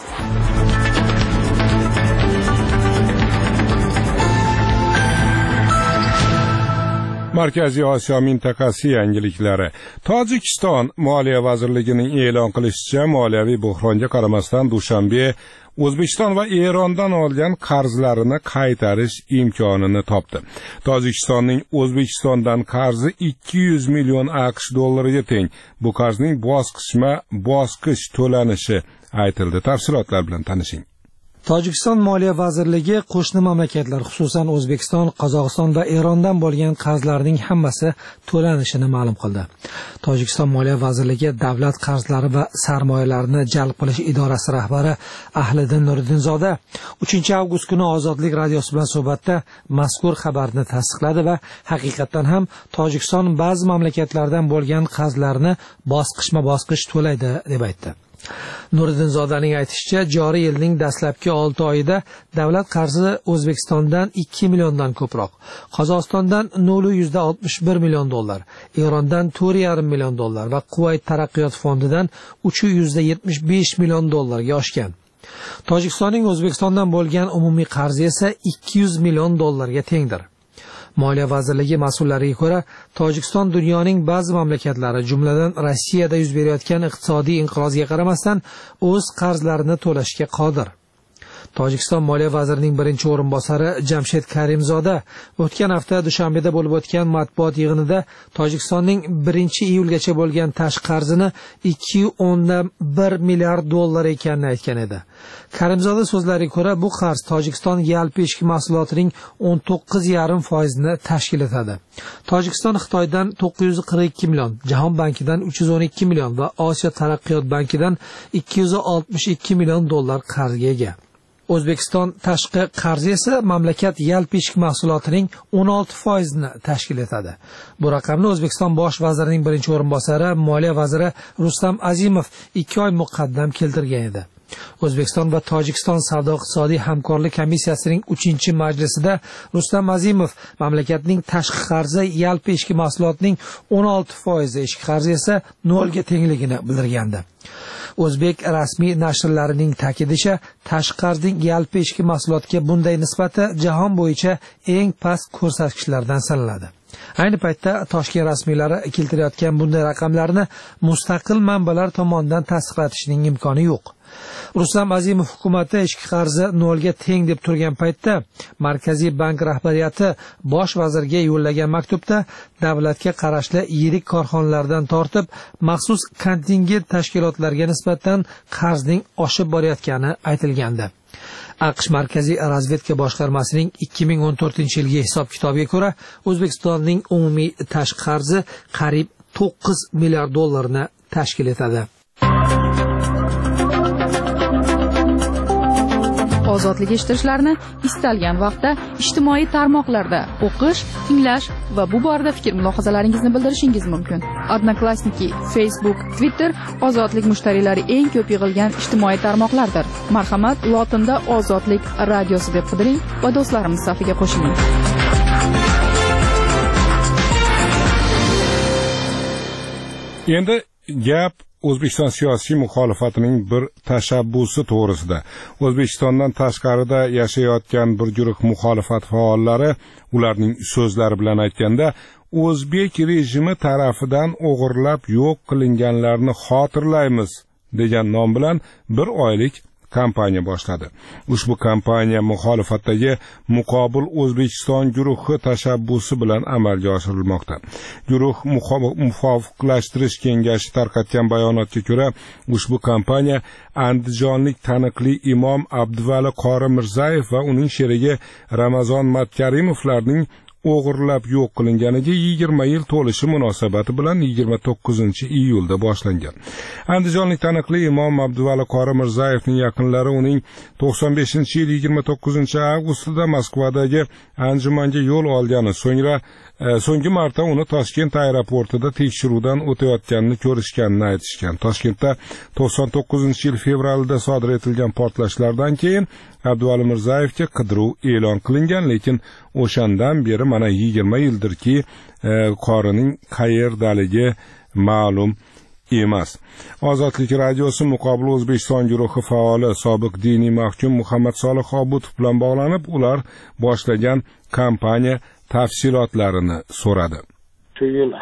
Markaziy Osiyo mintaqasi yangiliklari. Tojikiston Moliya vazirligining e'lon qilishicha, moliyaviy buhronga qaramasdan Dushanbe O'zbekiston va Erondan olgan qarzlarini qaytarish imkonini topdi. Tojikistonning O'zbekistondan qarzi 200 million AQSh dollariga teng. Bu qarzning bosqichma-bosqich to'lanishi aytildi. Tafsilotlar bilan tanishing. Tojikiston Moliya vazirligi qo'shni mamlakatlar, xususan O'zbekiston, Qozog'iston va Erondan bo'lgan qarzlarning hammasi to'lanishini ma'lum qildi. Tojikiston Moliya vazirligi davlat qarzlari va sarmoyalarni jalb qilish idorasi rahbari Ahliddin Nuriddinzoda 3-avgust kuni Ozodlik radiosi bilan suhbatda mazkur xabarni tasdiqladi va haqiqatan ham Tojikiston ba'zi mamlakatlardan bo'lgan qarzlarni bosqichma-bosqich to'laydi deb aytdi. Nuriddinzodaning aytishicha, joriy yilning dastlabki 6 oyida davlat qarzi O'zbekistondan 2 milliondan ko'proq, Qozog'istondan 0,61 million dollar, Erondan 4,5 million dollar va Kuvayt taraqqiyot fondidan 375 million dollarga oshgan. Tojikistonning O'zbekistondan bo'lgan umumiy qarzi esa 200 million dollarga tengdir. Moliya vazirligi mas'ullariga ko'ra, Tojikiston dunyoning ba'zi mamlakatlari, jumladan Rossiyada yuz berayotgan iqtisodiy inqirozga qaramasdan o'z qarzlarini to'lashga qodir. Tojikiston Moliya vazirining birinchi o'rinbosari Jamshid Karimzoda o'tgan hafta Dushanbeda bo'lib o'tgan matbuot yig'inida Tojikistonning 1-iyulgacha bo'lgan tashqi qarzini 2,1 milliard dollar ekanini aytgan edi. Karimzoda so'zlariga ko'ra, bu qarz Tojikiston yalpi ichki mahsulotining 19,5% ni tashkil etadi. Tojikiston Xitoydan 942 million, Jahon bankidan 312 million va Osiyo taraqqiyot bankidan 262 million dollar qarzga ega. O'zbekiston tashqi qarzi esa mamlakat yalpi ichki mahsulotining 16% ni tashkil etadi. Bu raqamni O'zbekiston bosh vazirining birinchi o'rinbosari, Moliya vaziri Rustam Azimov 2 oy muqaddam keltirgan edi. O'zbekiston va Tojikiston savdo-iqtisodiy hamkorlik komissiyasining 3-majlisida Rustam Azimov mamlakatning tashqi qarzi yalpi ichki mahsulotining 16%, ichki qarzi esa 0 ga tengligini bildirgandi. O'zbek rasmiy nashrlarining ta'kidlashicha, tashqi qarzning yalpi ichki mahsulotga bunday nisbati jahon bo'yicha eng past ko'rsatkichlardan sanaladi. Ayni paytda Toshkent rasmiylari keltirayotgan bunday raqamlarni mustaqil manbalar tomonidan tasdiqlatishning imkoni yo'q. Rustam Azimov hukumati ichki qarzi 0 ga teng deb turgan paytda Markaziy bank rahbariyati bosh vazirga yo'llagan maktubda davlatga qarashli yirik korxonalardan tortib maxsus kontingent tashkilotlarga nisbatan qarzning oshib borayotgani aytilgandi. AQSh Markaziy razvedka boshqarmasining 2014-yilgi hisob-kitobiga ko'ra, O'zbekistonning umumiy tashqi qarzi qariyb 9 milliard dollarni tashkil etadi. Ozodlik eshittirishlarni istalgan vaqtda ijtimoiy tarmoqlarda o'qish, tinglash va bu borada fikr-mulohazalaringizni bildirishingiz mumkin. Odnoklassniki, Facebook, Twitter ozodlik mushtariylari eng ko'p yig'ilgan ijtimoiy tarmoqlardir. Marhamat, lotinda Ozodlik radiosi deb qidiring va do'stlarimiz safiga qo'shiling. Endi gap O'zbekiston siyosiy muxolifatining bir tashabbusi to'g'risida. O'zbekistondan tashqarida yashayotgan bir guruh muxolifat faollari ularning so'zlari bilan aytganda, o'zbek rejimi tarafidan o'g'irlab yo'q qilinganlarni xotirlaymiz degan nom bilan bir oylik kampaniya boshladi. Ushbu kampaniya muxolifatdagi Muqobil O'zbekiston guruhi tashabbusi bilan amalga oshirilmoqda. Guruh muvofiqlashtirish kengashi tarqatgan bayonotga ko'ra, ushbu kampaniya andijonlik taniqli imom Abduvali Qori Mirzayev va uning sherigi Ramazon Matkarimovlarning o'g'irlab yo'q qilinganiga 20 yil to'lishi munosabati bilan 29-iyulda boshlangan. Andijonlik taniqli imom Abduvali Qori Mirzayevning yaqinlari uning 95-yil 29-avgustida Moskvadagi anjumanga yo'l olgani, so'nggi marta uni Toshkent aeroportida tekshiruvdan o'tayotganini ko'rishganini aytishgan. Toshkentda 99-yil fevralda sodir etilgan portlashlardan keyin Abduvali Mirzayevga qidiruv e'lon qilingan, lekin o'shandan beri mana 20 yildirki qorining qayerdaligi ma'lum emas. Ozodlik radiosi Muqobil O'zbekiston guruhi faoli sobiq diniy mahkum Muhammad Solih Obutov bilan bog'lanib, ular boshlagan kampaniya tafsilotlarini so'radi. Shu yil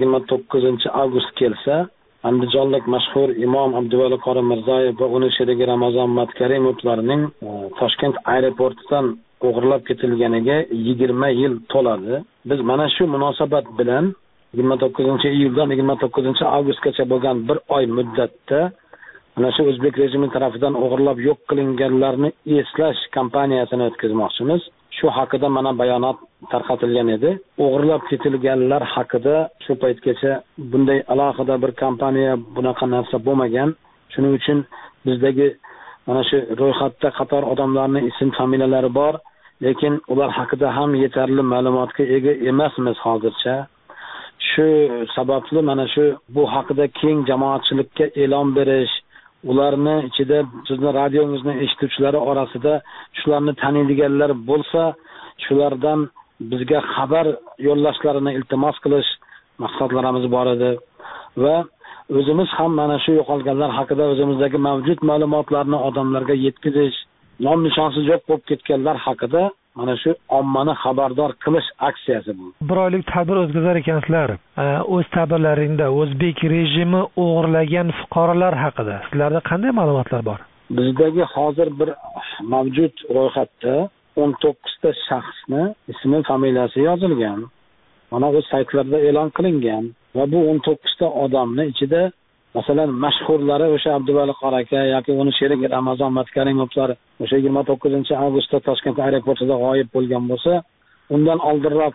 29-avgust kelsa, Andijonlik mashhur imom Abduvali qori Mirzayev va uning sherigi Ramazon Matkarimovlarning Toshkent aeroportidan o'g'irlab ketilganiga 20 yil to'ladi. Biz mana shu munosabat bilan 29-iyuldan 29-avgustgacha bo'lgan bir oy muddatda mana shu o'zbek rejimi tomonidan o'g'irlab yo'q qilinganlarni eslash kampaniyasini o'tkazmoqchimiz. Shu haqida mana bayonot tarqatilgan edi. O'g'irlab ketilganlar haqida shu paytgacha bunday alohida bir kampaniya, bunaqa narsa bo'lmagan. Shuning uchun bizdagi mana shu ro'yxatda qator odamlarning ism familiyalari bor, lekin ular haqida ham yetarli ma'lumotga ega emasmiz hozircha. Shu sababli mana shu bu haqida keng jamoatchilikka e'lon berish, ularni ichida sizni radiongizni eshituvchilari orasida shularni taniydiganlar bo'lsa, shulardan bizga xabar yo'llashlarini iltimos qilish maqsadlarimiz bor edi va o'zimiz ham mana shu yo'qolganlar haqida o'zimizdagi mavjud ma'lumotlarni odamlarga yetkazish, nom nishonsiz yo'q bo'lib ketganlar haqida mana shu ommani xabardor qilish aksiyasi bu. Bir oylik tadbir o'tkazar ekansizlar. O'z tadbirlaringda o'zbek rejimi o'g'irlagan fuqarolar haqida sizlarda qanday ma'lumotlar bor? Bizdagi hozir bir mavjud ro'yxatda 19 ta shaxsni ismi, familiyasi yozilgan. Mana o'z saytlarda e'lon qilingan va bu 19 ta odamning ichida masalan mashhurlari o'sha Abduvali qori aka yoki uni sherigi Ramazon Matkarimovlar o'sha 29-avgustda Toshkent aeroportida g'oyib bo'lgan bo'lsa, undan oldinroq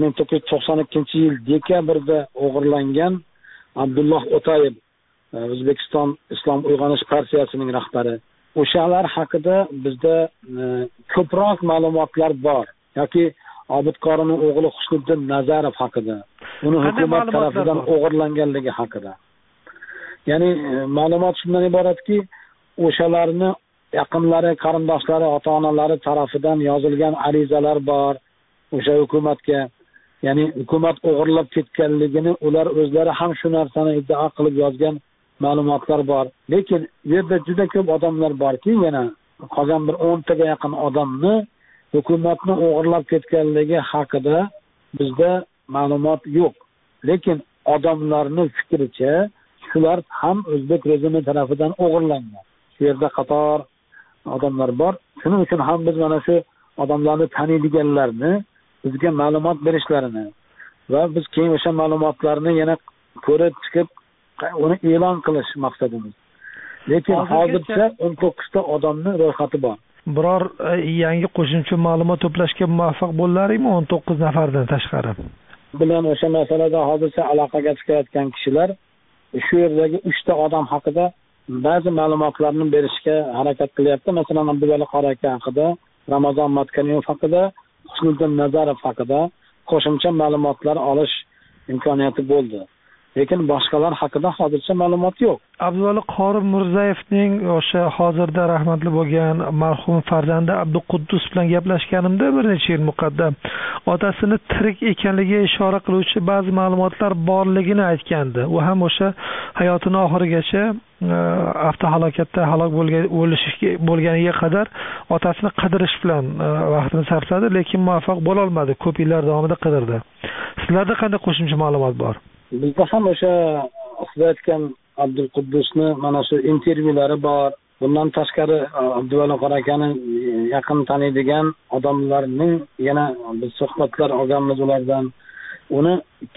1992-yil dekabrda o'g'irlangan Abdulloh O'tayev, O'zbekiston Islom uyg'onish partiyasining rahbari. O'shalar haqida bizda ko'proq ma'lumotlar bor. Yoki Obid qorining o'g'li Husniddin Nazarov haqida, uni hukumat tomonidan o'g'irlanganligi haqida. Ya'ni ma'lumot shundan iboratki, o'shalarni yaqinlari, qarindoshlari, ota-onalari tarafidan yozilgan arizalar bor o'sha hukumatga. Ya'ni hukumat o'g'irlab ketganligini ular o'zlari ham shu narsani iddao qilib yozgan ma'lumotlar bor. Lekin bu yerda juda ko'p odamlar borki, yana qolgan bir 10 taga yaqin odamni hukumatni o'g'irlab ketganligi haqida bizda ma'lumot yo'q. Lekin odamlarning fikricha shular ham o'zbek rejimi tomonidan o'g'irlangan. Shu yerda qator odamlar bor. Shuning uchun ham biz mana shu odamlarni taniydiganlarni bizga ma'lumot berishlarini va biz keyin o'sha ma'lumotlarni yana ko'rib chiqib uni e'lon qilish maqsadimiz. Lekin hozircha 19 ta odamning ro'yxati bor. Biror yangi qo'shimcha ma'lumot to'plashga muvaffaq bo'ldingizmi 19 nafardan tashqari? Bilan o'sha masalada hozircha aloqaga chiqayotgan kishilar shu yerdagi 3 ta odam haqida ba'zi ma'lumotlarni berishga harakat qilyapti. Masalan, Abduvali qori aka haqida, Ramazon Matkarimov haqida, Husniddin Nazarov haqida qo'shimcha ma'lumotlar olish imkoniyati bo'ldi. Lekin boshqalar haqida hozircha ma'lumot yo'q. Abduvali qori Mirzayevning o'sha hozirda rahmatli bo'lgan marhum farzandi Abduquddus bilan gaplashganimda bir necha yil muqaddam otasini tirik ekanligiga ishora qiluvchi ba'zi ma'lumotlar borligini aytgandi. U ham o'sha hayotini oxirigacha avtohalokatda halok bo'lganiga qadar otasini qidirish bilan vaqtini sarfladi, lekin muvaffaq bo'la olmadi. Ko'p yillar davomida qidirdi. Sizlarda qanday qo'shimcha ma'lumot bor? Bizda ham o'sha siz aytgan Abduquddusni mana shu intervyulari bor. Bundan tashqari Abduvali qori akani yaqin taniydigan odamlarning yana biz suhbatlar olganmiz ulardan. Uni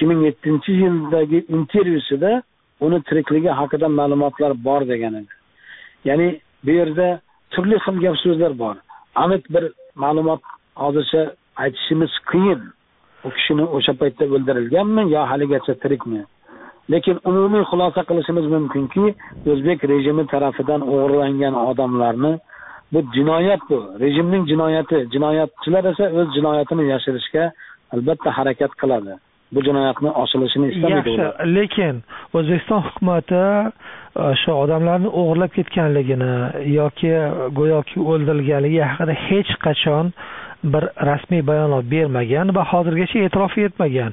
2007-yildagi intervyusida uni tirikligi haqida ma'lumotlar bor degan edi. Ya'ni bu yerda turli xil gap so'zlar bor. Aniq bir ma'lumot hozircha aytishimiz qiyin. U kishini o'sha paytda o'ldirilganmi yo haligacha tirikmi? Lekin umumiy xulosa qilishimiz mumkinki, o'zbek rejimi tomonidan o'g'irlangan odamlarni bu jinoyat, bu rejimning jinoyati. Jinoyatchilar esa o'z jinoyatini yashirishga albatta harakat qiladi. Bu jinoyatni ochilishini istamaydi. Yaxshi, lekin O'zbekiston hukumati o'sha odamlarni o'g'irlab ketganligini yoki go'yoki o'ldirilganligi haqida hech qachon bir rasmiy bayonot bermagan va hozirgacha e'tirof etmagan.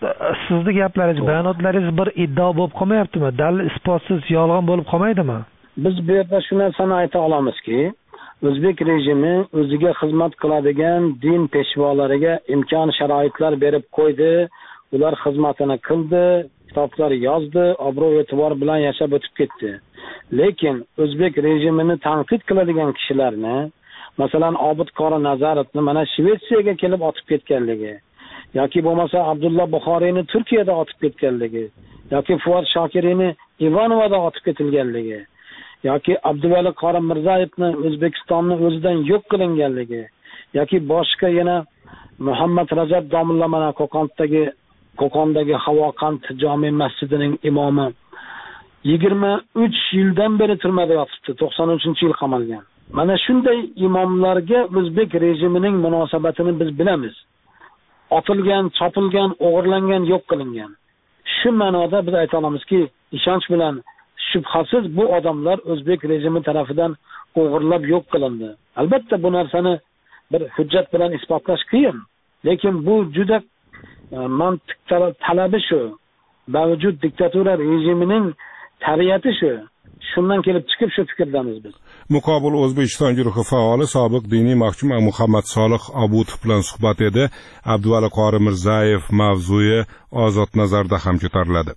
sizni gaplaringiz, bayonotlaringiz bir iddao bo'lib qolmayaptimi? Dalil isbotsiz yolg'on bo'lib qolmaydimi? Biz bu yerda shu narsani ayta olamizki, o'zbek rejimi o'ziga xizmat qiladigan din peshvolariga imkon sharoitlar berib qo'ydi, ular xizmatini qildi, kitoblar yozdi, obro' e'tibor bilan yashab o'tib ketdi. Lekin o'zbek rejimini tanqid qiladigan kishilarni, masalan, Obid Qori Nazarovni mana Shvetsiyaga kelib otib ketganligi, yoki bo'lmasa Abdullah Buxoriyni Turkiyada otib ketganligi, yoki Fuat Shokiriyni Ivanovada otib ketilganligi, yoki Abduvali Qori Mirzayevni O'zbekistonni o'zidan yo'q qilinganligi, yoki boshqa yana Muhammad Rajab domilla mana Qo'qondagi Havoqand jome masjidining imomi 23 yildan beri turmada yotibdi, 93-yil qamalgan. Mana shunday imomlarga o'zbek rejimining munosabatini biz bilamiz. Otilgan, chopilgan, o'g'irlangan, yo'q qilingan. Shu ma'noda biz ayta olamizki, ishonch bilan shubhasiz bu odamlar o'zbek rejimi tarafidan o'g'irlab yo'q qilindi. Albatta bu narsani bir hujjat bilan isbotlash qiyin, lekin bu juda mantiq talabi shu. Mavjud diktatura rejimining tabiati shu. Shundan kelib chiqib shu fikrdamiz biz. Muqobil O'zbekiston guruhi faoli sobiq diniy mahkum Muhammad Solih Abutov bilan suhbat edi. Abduvali Qori Mirzayev mavzuyi Ozod nazarda ham ko'tariladi.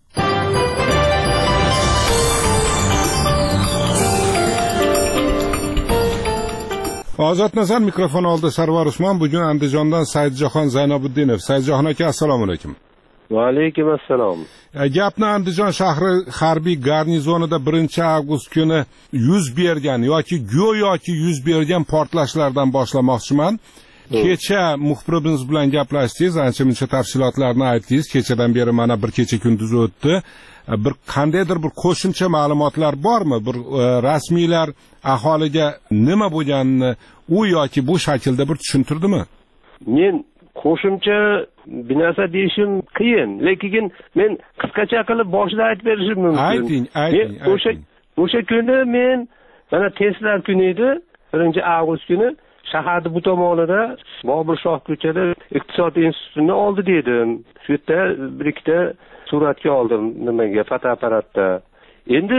Ozod nazar mikrofon oldida Sarvar Usmon, bugun Andijondan Saidjahon Zaynobuddinov. Saidjahon aka, assalomu alaykum. Va alaykum assalom. Gapni Andijon shahri harbiy garnizonida 1-avgust kuni yuz bergan yoki go'yoki yuz bergan portlashlardan boshlamoqchiman. Kecha muxbirimiz bilan gaplashdingiz, ancha-muncha tafsilotlarni aytdingiz. Kechadan beri mana bir kecha kunduz o'tdi. Bir qandaydir bir qo'shimcha ma'lumotlar bormi? Bir rasmiylar aholiga nima bo'lganini u yoki bu shaklda bir tushuntirdimi? Men qo'shimcha bir narsa deyishim qiyin, lekin men qisqacha qilib boshida aytib berishim mumkin. Ayting. O'sha kuni men mana testlar kuni edi, 1-avgust kuni shaharning bu tomonida Bobur Shoh ko'chada iqtisod institutini oldi dedim. Shu yerda bir ikkita suratga oldim, nimaga, fotoapparatda. Endi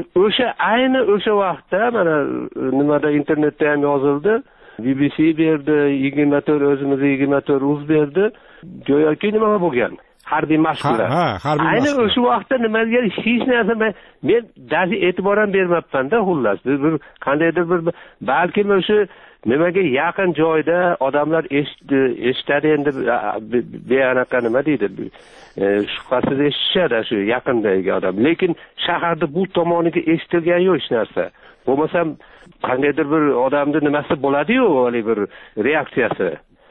ayni o'sha vaqtda mana nimada internetda ham yozildi. BBC berdi, 24 o'zimiz 24 uz berdi. Go'yoki nima bo'lgan? Harbiy mashqlar. Ayni o'sha vaqtda nimaga hech narsa men dazi e'tibor ham bermabman-da, xullas. Bir qandaydir bir balkim o'sha nimaga yaqin joyda odamlar eshitadi endi beanaqa nima deydi, shubhasiz eshitishadi shu yaqindagi odam, lekin shaharda bu tomoniga eshitilgan yo'q hech narsa. Bo'lmasam qandaydir bir odamni nimasi bo'ladi-yu, hali bir reaksiyasi.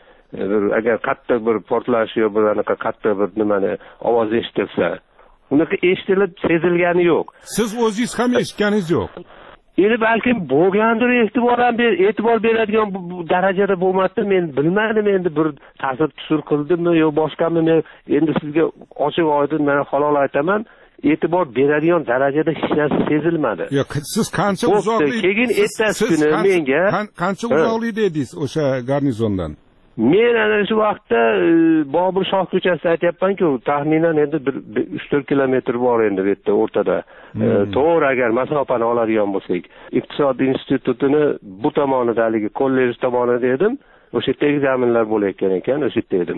Agar qattiq bir portlash yo bir anaqa qattiq bir nimani ovoz eshitilsa, unaqa eshitilib sezilgani yo'q. Siz o'zingiz ham eshitganingiz yo'q. Endi balkim bo'lgandir, e'tibor beradigan darajada bo'lmadi, men bilmadim, endi bir ta'sir tusur qildimmi yo boshqami, men endi sizga ochiq oydin mana halol aytaman, e'tibor beradigan darajada hech narsa sezilmadi. Yo'q, siz qancha uzoqlik, keyin ertasi kuni menga qancha uzoqlikda edingiz o'sha garnizondan? Men ana shu vaqtda Bobur Shoh ko'chasida aytayapman-ku, taxminan endi 3-4 kilometr bor endi bu yerda o'rtada. To'g'ri agar masofani oladigan bo'lsak, iqtisod institutini bu tomonida, haligi kollej tomonida edim. O'sha yerda ekzaminlar bo'layotgan ekan, o'sha yerda edim.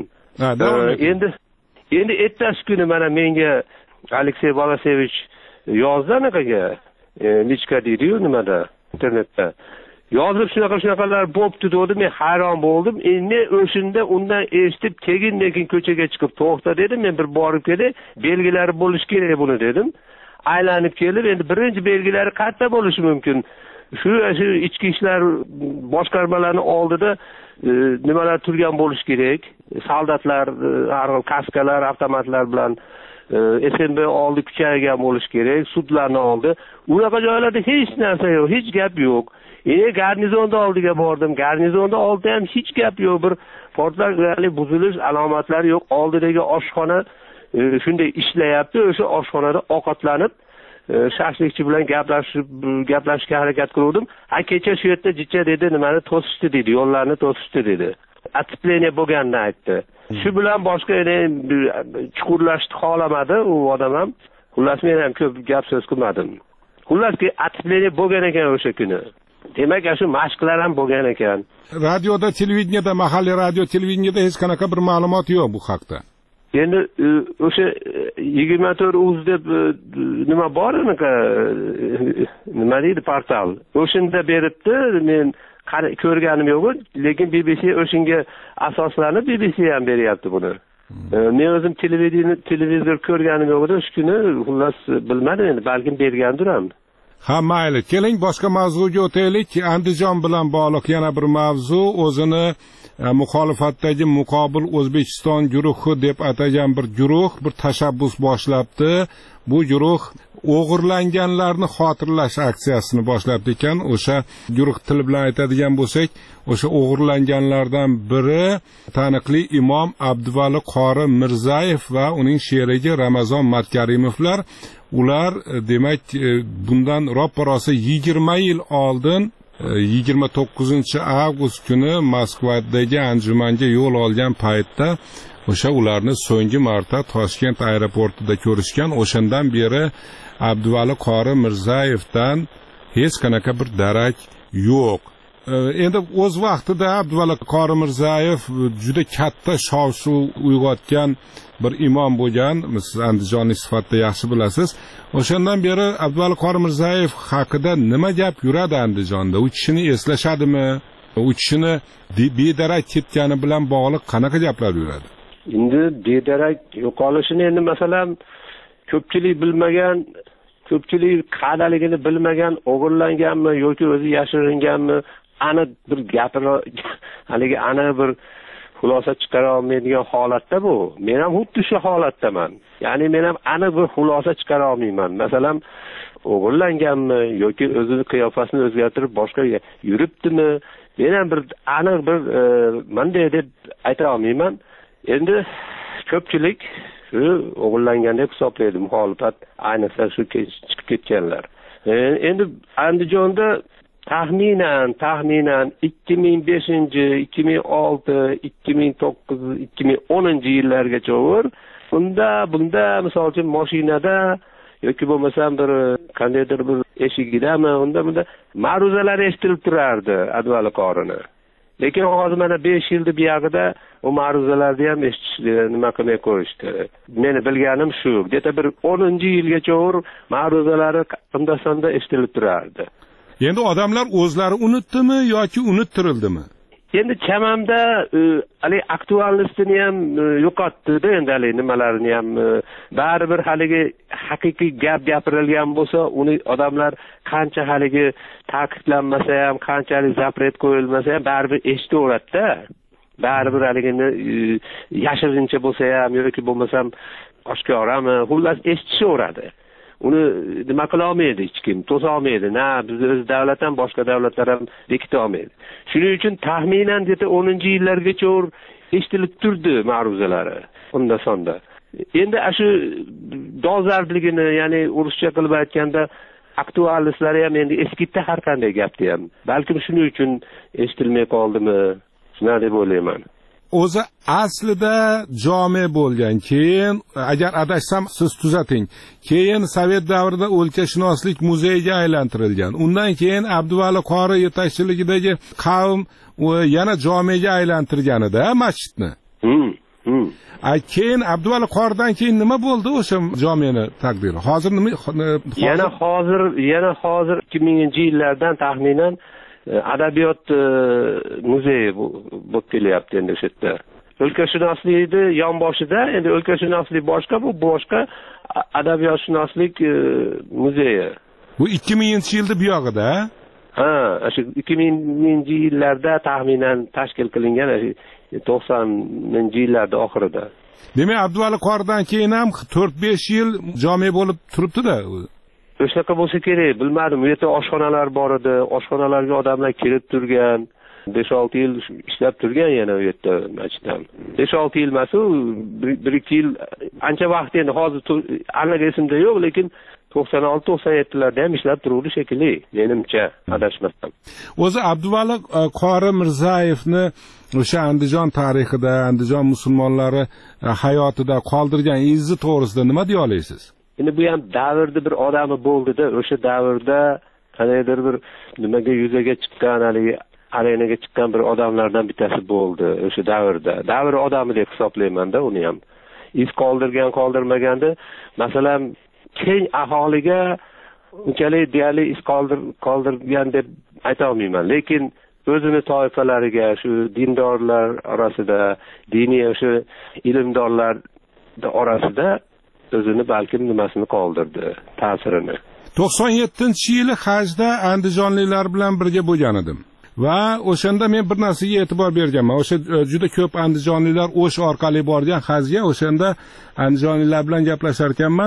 Endi ertasi kuni mana menga Aleksey Bolasevich yozdi anaqaga, lichka deydi-yu nimada, internetda. Yozib shunaqalar bo'pti dedi, men hayron bo'ldim. Endi o'shunda undan eshitib, lekin ko'chaga chiqib to'xta dedim. Men bir borib kelay, belgilari bo'lish kerak buni dedim. Aylanib kelib, endi birinchi belgilari qayerda bo'lishi mumkin? Shu ichki ishlar boshqarmalarining oldida nimalar turgan bo'lish kerak? Soldatlar, har xil kaskalar, avtomatlar bilan SMB oldi kuchaygan bo'lish kerak, sudlarning oldi. Unaqa joylarda hech narsa yo'q, hech gap yo'q. Garnizonda oldiga bordim. Garnizonda oldida ham hech gap yo'q, bir portlash, buzilish alomatlari yo'q. Oldidagi oshxona shunday ishlayapti. O'sha oshxonada ovqatlanib, shashlikchi bilan gaplashishga harakat qildim. Kecha shu yerda jicha dedi, nimani to'sishdi dedi, yo'llarni to'sishdi dedi. Отопление bo'lganini aytdi. Shu bilan boshqa chuqurlashni xohlamadi u odam ham. Xullas men ham ko'p gap so'z qilmadim. Xullas attipleniya bo'lgan ekan o'sha kuni. Demak, shu mashqlar ham bo'lgan ekan. Radioda, televideniyada, mahalliy radio televideniyada hech qanaqa bir ma'lumot yo'q bu haqda. Endi o'sha 24uz deb nima bor anaqa nima deydi portal. O'shanda beribdi, men ko'rganim yo'q, lekin BBC o'shinga asoslanib BBC ham beryapti buni. Men o'zim televizor ko'rganim yo'q edi, shu kuni xullas bilmadim endi, balkim bergandir ham. Ha, mayli. Keling boshqa mavzuga o'taylik. Andijon bilan bog'liq yana bir mavzu, o'zini muxolifatdagi muqobil O'zbekiston guruhi deb atagan bir guruh bir tashabbus boshlabdi. Bu guruh o'g'irlanganlarni xotirlash aksiyasini boshlabdi ekan. O'sha guruh til bilan aytadigan bo'lsak, o'sha o'g'irlanganlardan biri taniqli imom Abduvali qori Mirzayev va uning sherigi Ramazon Matkarimovlar. Ular demak bundan ro'parosa 20 yil oldin 29-avgust kuni Moskvadagi anjumanga yo'l olgan paytda o'sha ularni so'nggi marta Toshkent aeroportida ko'rishgan. O'shandan beri Abduvali qori Mirzayevdan hech qanaqa bir darak yo'q. Endi o'z vaqtida Abduvali qori Mirzayev juda katta shov-shuv uyg'otgan bir imom bo'lgan, siz Andijonlik sifatida yaxshi bilasiz. O'shandan beri Abduvali qori Mirzayev haqida nima gap yuradi Andijonda? U kishini eslashadimi? U kishini bedarak ketgani bilan bog'liq qanaqa gaplar yuradi? Endi bedarak yo'qolishini endi masalan ko'pchilik bilmagan, ko'pchilik qadaligini bilmagan, o'g'irlanganmi yoki o'zi yashiringanmi, aniq bir gapini haligi aniq bir xulosa chiqara olmaydigan holatda bu. Men ham xuddi shu holatdaman. Ya'ni men ham aniq bir xulosa chiqara olmayman. Masalan, o'g'irlanganmi yoki o'zini qiyofasini o'zgartirib boshqa yuribdimi? Men ham bir aniq bir bunday deb ayta olmayman. Endi ko'pchilik shu o'g'irlangan deb hisoblaydi muxolifat, ayniqsa shu chiqib ketganlar. Endi Andijonda taxminan 2005, 2006, 2009, 2010 yillargacha bunda misol uchun mashinada yoki bo'lmasam bir qandaydir bir eshigidami, unda ma'ruzalar eshitilib turardi Abduvali qorini. Lekin hozir mana 5 yilda buyog'ida u ma'ruzalarni ham nima qilmay qo'yishdi. Meni bilganim shu. Deta bir 10-yilgacha ma'ruzalari qimdasonda eshitilib turardi. Endi odamlar o'zlari unutdimi yoki unuttirildimi? Endi chamamda aktualnostini ham yo'qotdi-da, endi nimalarni ham baribir haligi haqiqiy gap gapirilgan bo'lsa, uni odamlar qancha haligi ta'kidlanmasa ham, qanchalik zapret qo'yilmasa ham baribir eshitaveradi-da. Baribir haligini yashirincha bo'lsa ham yoki bo'lmasam oshkorami, xullas eshitishaveradi. Uni nima qila olmaydi hech kim, to'sa olmaydi. Na biz o'z davlat ham boshqa davlatlar ham bekita olmaydi. Shuning uchun taxminan 10-yillargacha eshitilib turdi ma'ruzalari unda sonda. Endi shu dolzarbligini, ya'ni ruscha qilib aytganda aktualistlar ham endi eskitdi har qanday gapni ham. Balkim shuning uchun eshitilmay qoldimi? Shuna deb o'ylayman. O'zi aslida jome bo'lgan. Keyin agar adashsam siz tuzating. Keyin Sovet davrida o'lkashunoslik muzeyiga aylantirilgan. Undan keyin Abduvali qori yetakchiligidagi qavm yana jomega aylantirganida masjidni. Keyin Abduvali qoridan keyin nima bo'ldi o'sha jomeni taqdiri? Hozir nima? Yana hozir 2000-yillardan taxminan adabiyot muzeyi bo'lib kelyapti endi o'sha yerda. O'lkashunoslikni yonboshida, endi o'lkashunoslik boshqa, bu boshqa adabiyotshunoslik muzeyi. Bu 2000-yilda buyog'ida? Ha, shu 2000-yillarda taxminan tashkil qilingan, 90-yillarda oxirida. Demak, Abduvali qoridan keyin ham 4-5 yil jome bo'lib turibdi-da. O'shanaqa bo'lsa kerak, bilmadim. U yerda oshxonalar bor edi, oshxonalarga odamlar kelib turgan. 5-6 yil ishlab turgan yana u yerda masjiddan. 5-6 yil emas, 1-2 yil ancha vaqt endi hozir aniq esimda yo'q, lekin 96-97larda ham ishlab turuvdi shekilli, menimcha adashmasam. O'zi Abduvali Qori Mirzayevni o'sha Andijon tarixida, Andijon musulmonlari hayotida qoldirgan izi to'g'risida nima deya olasiz? Endi bu ham davrda bir odami bo'ldi-da, o'sha davrda qanaydir bir nimaga yuzaga chiqqan, haligi arenaga chiqqan bir odamlardan bittasi bo'ldi o'sha davrda. Davr odami deb hisoblayman-da uni ham. Iz qoldirmaganda, masalan, keng aholiga unchalik deyarli iz qoldirgan deb ayta olmayman, lekin o'zini toifalariga, shu dindorlar orasida, diniy o'sha ilmdorlar orasida o'zini balkim nimasini qoldirdi, ta'sirini. 97-yili hajda andijonliklar bilan birga bo'lgan edim. Va o'shanda men bir narsaga e'tibor berganman. O'sha juda ko'p andijonliklar o'sh orqali borgan hajga, o'shanda andijonliklar bilan gaplashar ekanman.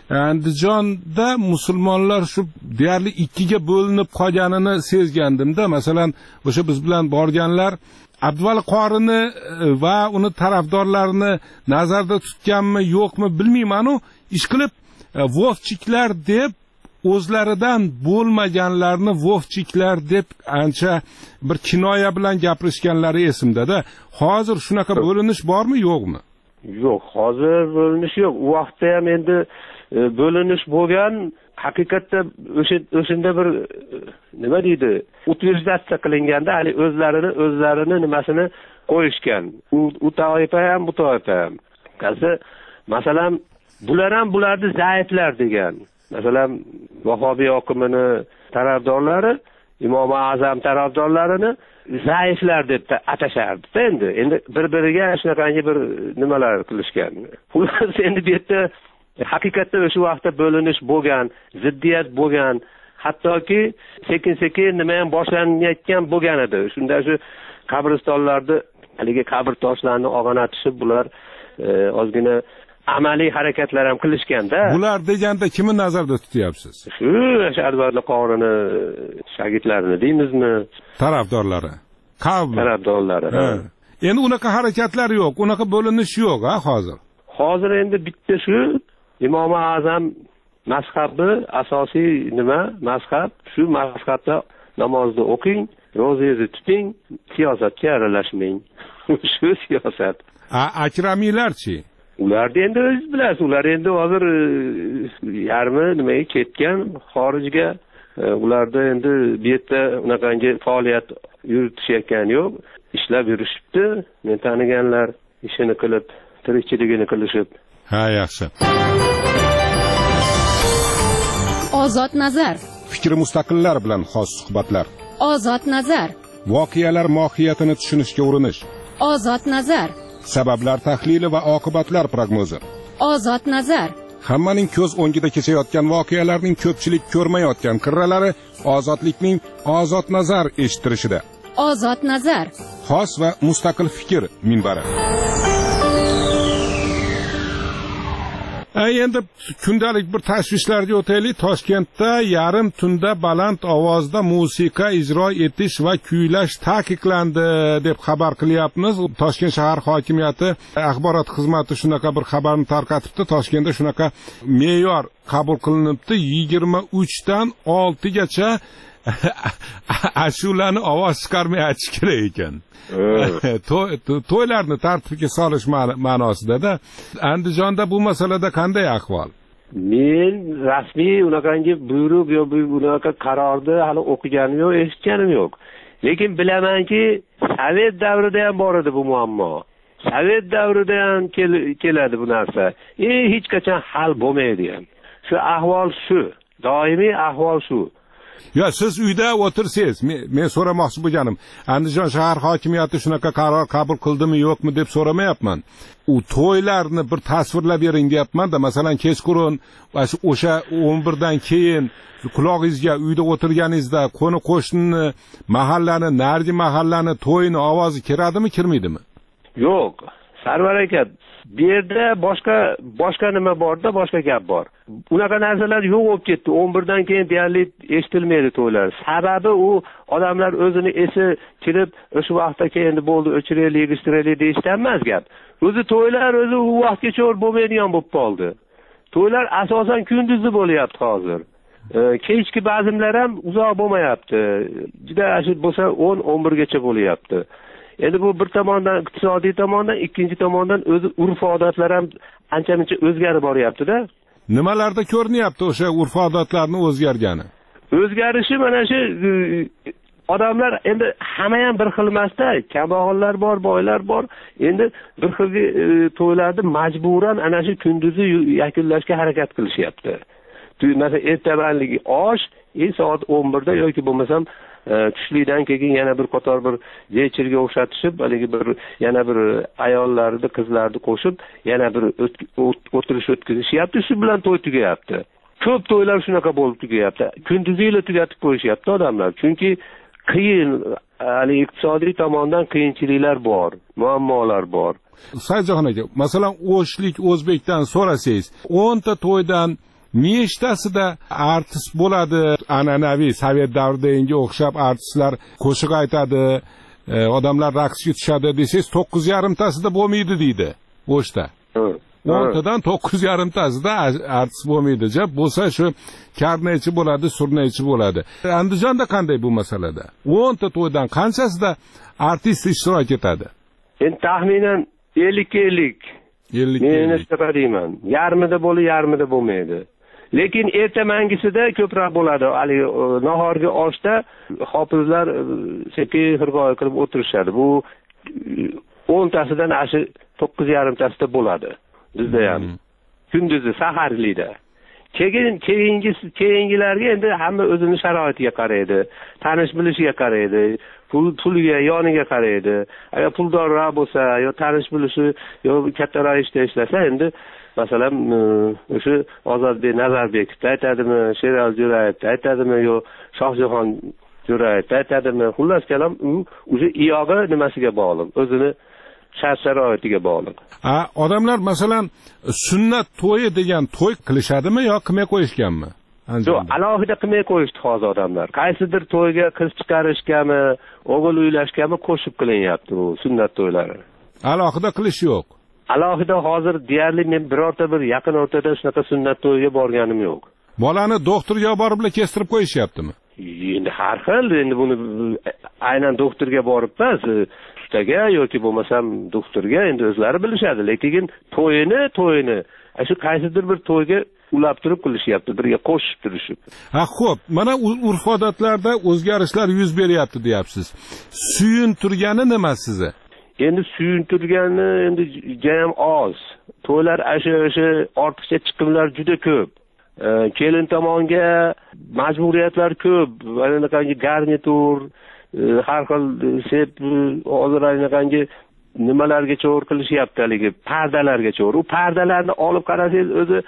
Andijonda musulmonlar shu deyarli ikkiga bo'linib qolganini sezgandim-da. Masalan, o'sha biz bilan borganlar Abduvali Qorini va uni tarafdorlarini nazarda tutganmi, yo'qmi bilmayman-u, ishqilib vovchiklar deb o'zlaridan bo'lmaganlarni vovchiklar deb ancha bir kinoya bilan gapirishganlari esimda-da. Hozir shunaqa bo'linish bormi, yo'qmi? Yo'q, hozir bo'linish yo'q. U vaqtda ham endi bo'linish bo'lgan, haqiqatda o'shanda bir nima deydi, utilizatsiya qilinganda, hali o'zlarini nimasini qo'yishgan. U toifa ham, bu toifa ham. Masalan, bular ham bularni zaiflar degan. Masalan, Vahobiy oqimini tarafdorlari, Imom Azam tarafdorlarini zaiflar deb atashardi. Endi bir-biriga shunaqangi bir nimalar qilishgan. Ular endi bu yerda haqiqatda o'sha vaqtda bo'linish bo'lgan, ziddiyat bo'lgan, hattoki sekin-sekin nima ham boshlanayotgan bo'lgan edi. Shunda shu qabristonlarda haligi qabr toshlarni og'anatishib, bular ozgina amaliy harakatlar ham qilishganda. Bular deganda kimni nazarda tutyapsiz? Shu Abduvali Qorini shogirdlarini deymizmi? Tarafdorlari. Tarafdorlari. Endi unaqa harakatlar yo'q, unaqa bo'linish yo'q, hozir. Hozir endi bitta shu Imom Azam mazhabi asosiy nima? Mazhab, shu mazhabda namozni o'qing, ro'zangizni tuting, siyosatga aralashmang. Shu siyosat. Akramiylarchi? Ularni endi o'zingiz bilasiz, ular endi hozir yarmi nimaga ketgan xorijga. Ularda endi bu yerda unaqangi faoliyat yuritishayotgani yo'q. Ishlab yurishibdi. Men taniganlar ishini qilib, tirikchiligini qilishib. Ha, yaxshi. Ozod nazar. Fikri mustaqillar bilan xos suhbatlar. Ozod nazar. Voqealar mohiyatini tushunishga urinish. Ozod nazar. Sabablar tahlili va oqibatlar prognozi. Ozod nazar. Hammaning ko'z o'ngida kechayotgan voqealarning ko'pchilik ko'rmayotgan qirralari ozodlikning ozod nazar eshittirishida. Ozod nazar. Xos va mustaqil fikr minbari. Endi kundalik bir tashvishlarga o'taylik. Toshkentda yarim tunda baland ovozda musiqa ijro etish va kuylash taqiqlandi deb xabar qilyapmiz. Toshkent shahar hokimiyati axborot xizmati shunaqa bir xabarni tarqatibdi. Toshkentda shunaqa me'yor qabul qilinibdi. 23 dan 6 gacha ashulani ovoz chiqarmay aytish kerak ekan. To'ylarni tartibga solish ma'nosida-da. Andijonda bu masalada qanday ahvol? Men rasmiy unaqangi buyruq yo bunaqa qarorni hali o'qiganim yo'q, eshitganim yo'q. Lekin bilamanki, Sovet davrida ham bor edi bu muammo. Sovet davrida ham keladi bu narsa. Hech qachon hal bo'lmaydi ham. Shu ahvol shu, doimiy ahvol shu. Ya siz uyda o'tirsiz, men so'ramoqchi bo'lganim, Andijon shahar hokimiyati shunaqa qaror qabul qildimi yo'qmi deb so'ramayapman. U to'ylarni bir tasvirlab bering deyapman-da. Masalan, kechqurun o'sha 11 dan keyin qulog'ingizga uyda o'tirganingizda qo'ni qo'shnini, mahallani, narigi mahallani to'yini ovozi kiradimi, kirmaydimi? Yo'q. Sarvar aka, bu yerda boshqa nima borda, boshqa gap bor. Unaqa narsalar yo'q bo'lib ketdi. 11 dan keyin deyarli eshitilmaydi to'ylar. Sababi u odamlar o'zini esi kirib, o'sha vaqtda endi bo'ldi, o'chiraylik, yig'ishtiraylik deyishdan emas gap. O'zi to'ylar o'zi u vaqtgacha bo'lmaydigan bo'lib qoldi. to'ylar asosan kunduzi bo'lyapti hozir. Kechki bazmlar ham uzoq bo'lmayapti. Juda shu bo'lsa 10-11 gacha bo'lyapti. Endi bu bir tomondan iqtisodiy tomondan, ikkinchi tomondan o'zi urf-odatlar ham ancha-muncha o'zgarib boryapti-da. Nimalarda ko'rinyapti o'sha urf-odatlarning o'zgargani? O'zgarishi mana shu odamlar endi hamma ham bir xil emasda, kambag'allar bor, boylar bor. Endi bir xil to'ylarni majburan ana shu kunduzi yakunlashga harakat qilishyapti. Masalan, ertamanligi osh, soat 11 da yoki bo'lmasam tushlikdan keyin yana bir qator bir vechirga o'xshatishib, haligi bir yana bir ayollarni, qizlarni qo'shib, yana bir o'tirish o'tkazishyapti. Shu bilan to'y tugayapti. Ko'p to'ylar shunaqa bo'lib tugayapti. Kunduziga tugatib qo'yishyapti odamlar. Chunki qiyin, haligi iqtisodiy tomondan qiyinchiliklar bor, muammolar bor. Sayjohan aka, masalan, o'shlik o'zbekdan so'rasangiz, 10 ta to'ydan nechtasida artist bo'ladi? An'anaviy sovet davridagiga o'xshab artistlar qo'shiq aytadi, odamlar raqsga tushadi desangiz, 9,5 tasida bo'lmaydi deydi. O'shda. 10 tadan 9,5 tasida artist bo'lmaydi. Jab bo'lsa shu karnaychi bo'ladi, surnaychi bo'ladi. Andijonda qanday bu masalada? 10 ta to'ydan qanchasida artist ishtirok etadi? Endi taxminan 50-50. Men nishta deyman. Yarmida bo'lib, yarmida bo'lmaydi. Lekin ertamangisida ko'proq bo'ladi. Hali nahorgi oshda hofizlar sekin xirgoyi qilib o'tirishadi. Bu 10 tasidan ashi 9,5 tasida bo'ladi. Bizda ham. Kunduzi saharlikda. Keyingilarga endi hamma o'zini sharoitiga qaraydi, tanish bilishiga qaraydi, puliga, yoniga qaraydi. Agar puldorroq bo'lsa, yo tanish bilishi, yo kattaroq ishda ishlasa, endi masalan, o'sha Ozodbek Nazarbekov aytadimi, Sherali Jo'rayevni aytadimi, yo Shohjahon Jo'rayevni aytadimi? Xullas kalom, u o'sha iyog'i nimasiga bog'liq, o'zini shart-sharoitiga bog'liq. Odamlar masalan sunnat to'yi degan to'y qilishadimi yo qilmay qo'yishganmi? Yo'q, alohida qilmay qo'yishdi hozir odamlar. Qaysidir to'yga qiz chiqarishgami, o'g'il uylashgami qo'shib qilinyapti bu sunnat to'ylari. Alohida qilish yo'q. Alohida hozir deyarli men birorta bir yaqin o'rtada shunaqa sunnat to'yiga borganim yo'q. Bolani doktorga borib kestirib qo'yishyaptimi? Endi har xil, endi buni aynan doktorga borib emas, ustaga yoki bo'lmasam doktorga endi o'zlari bilishadi, lekin to'yini shu qaysidir bir to'yga ulab turib qilishyapti, birga qo'shib turishib. Xo'p, mana urf-odatlarda o'zgarishlar yuz beryapti deyapsiz. Suyuntirgani nima sizni? Endi suyuntirgani endi jam oz. To'ylar o'sha ortiqcha chiqimlar juda ko'p. Kelin tomonga majburiyatlar ko'p. Anaqangi garnitur, har xil sep hozir anaqangi nimalarga cho'r qilishyapti, haligi pardalarga cho'r. U pardalarni olib qarasangiz o'zi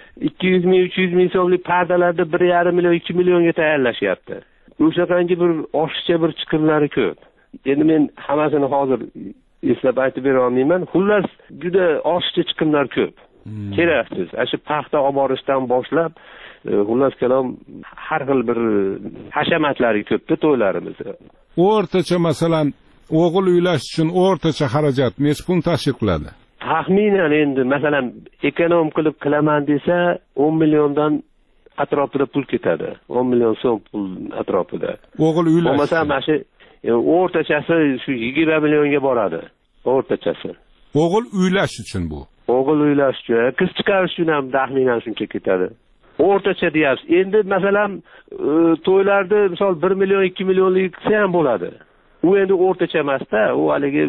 200 ming, 300 ming so'mlik pardalarni 1,5 million, 2 millionga tayyorlashyapti. O'shaqangi bir oshiqcha bir chiqimlari ko'p. Endi men hammasini hozir eslab aytib bera olmayman. Xullas juda oshiqcha chiqimlar ko'p. Keraksiz. Shu paxta olib borishdan boshlab, xullas kalom har xil bir hashamatlari ko'pda to'ylarimizda. O'rtacha masalan o'g'il uylash uchun o'rtacha xarajat necha pul tashkil qiladi? Taxminan endi masalan ekonom qilib qilaman desa 10 milliondan atrofida pul ketadi. 10 million so'm pul atrofida. O'g'il uylash. Bo'lmasa mana shu o'rtachasi shu 20 millionga boradi. O'rtachasi. O'g'il uylash uchun bu. O'g'il uylash uchun, qiz chiqarish uchun ham taxminan shuncha ketadi. O'rtacha deyapsiz. Endi masalan to'ylarda misol 1 million 2 millionlik qilsa ham bo'ladi. U endi o'rtacha emas-da, u haligi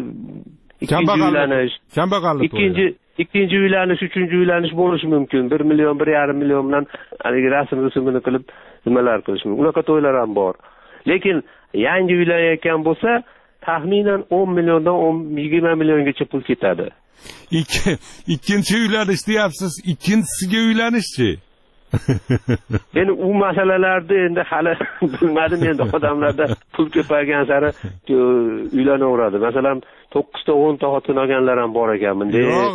ikkinchi uylanish, uchinchi uylanish bo'lishi mumkin. 1 million, 1,5 million bilan haligi rasm rusumini qilib nimalar qilish mumkin. Unaqa to'ylar ham bor. Lekin yangi uylanayotgan bo'lsa, taxminan 10 milliondan 20 milliongacha pul ketadi. Ikkinchi uylanish deyapsiz, ikkinchisiga uylanishchi. Endi u masalalarni endi hali bilmadim, endi odamlarda pul ko'paygan sari uylanaveradi. Masalan, 9 ta 10 ta xotin olganlar ham bor ekanmi? Yo'q,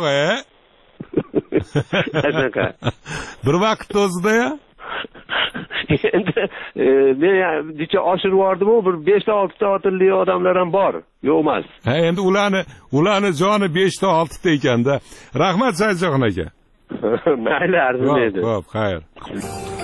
Qanaqa? Bir vaqtda o'zida-ya. Endi men necha oshirib yubordim-ku, bir 5 ta 6 ta xotinli odamlar ham bor. Yo'q emas. Endi ularni joni 5 ta 6 ta ekanda. Rahmat Sayjohan aka. mayli, arzimaydi. Xo'p, xayr.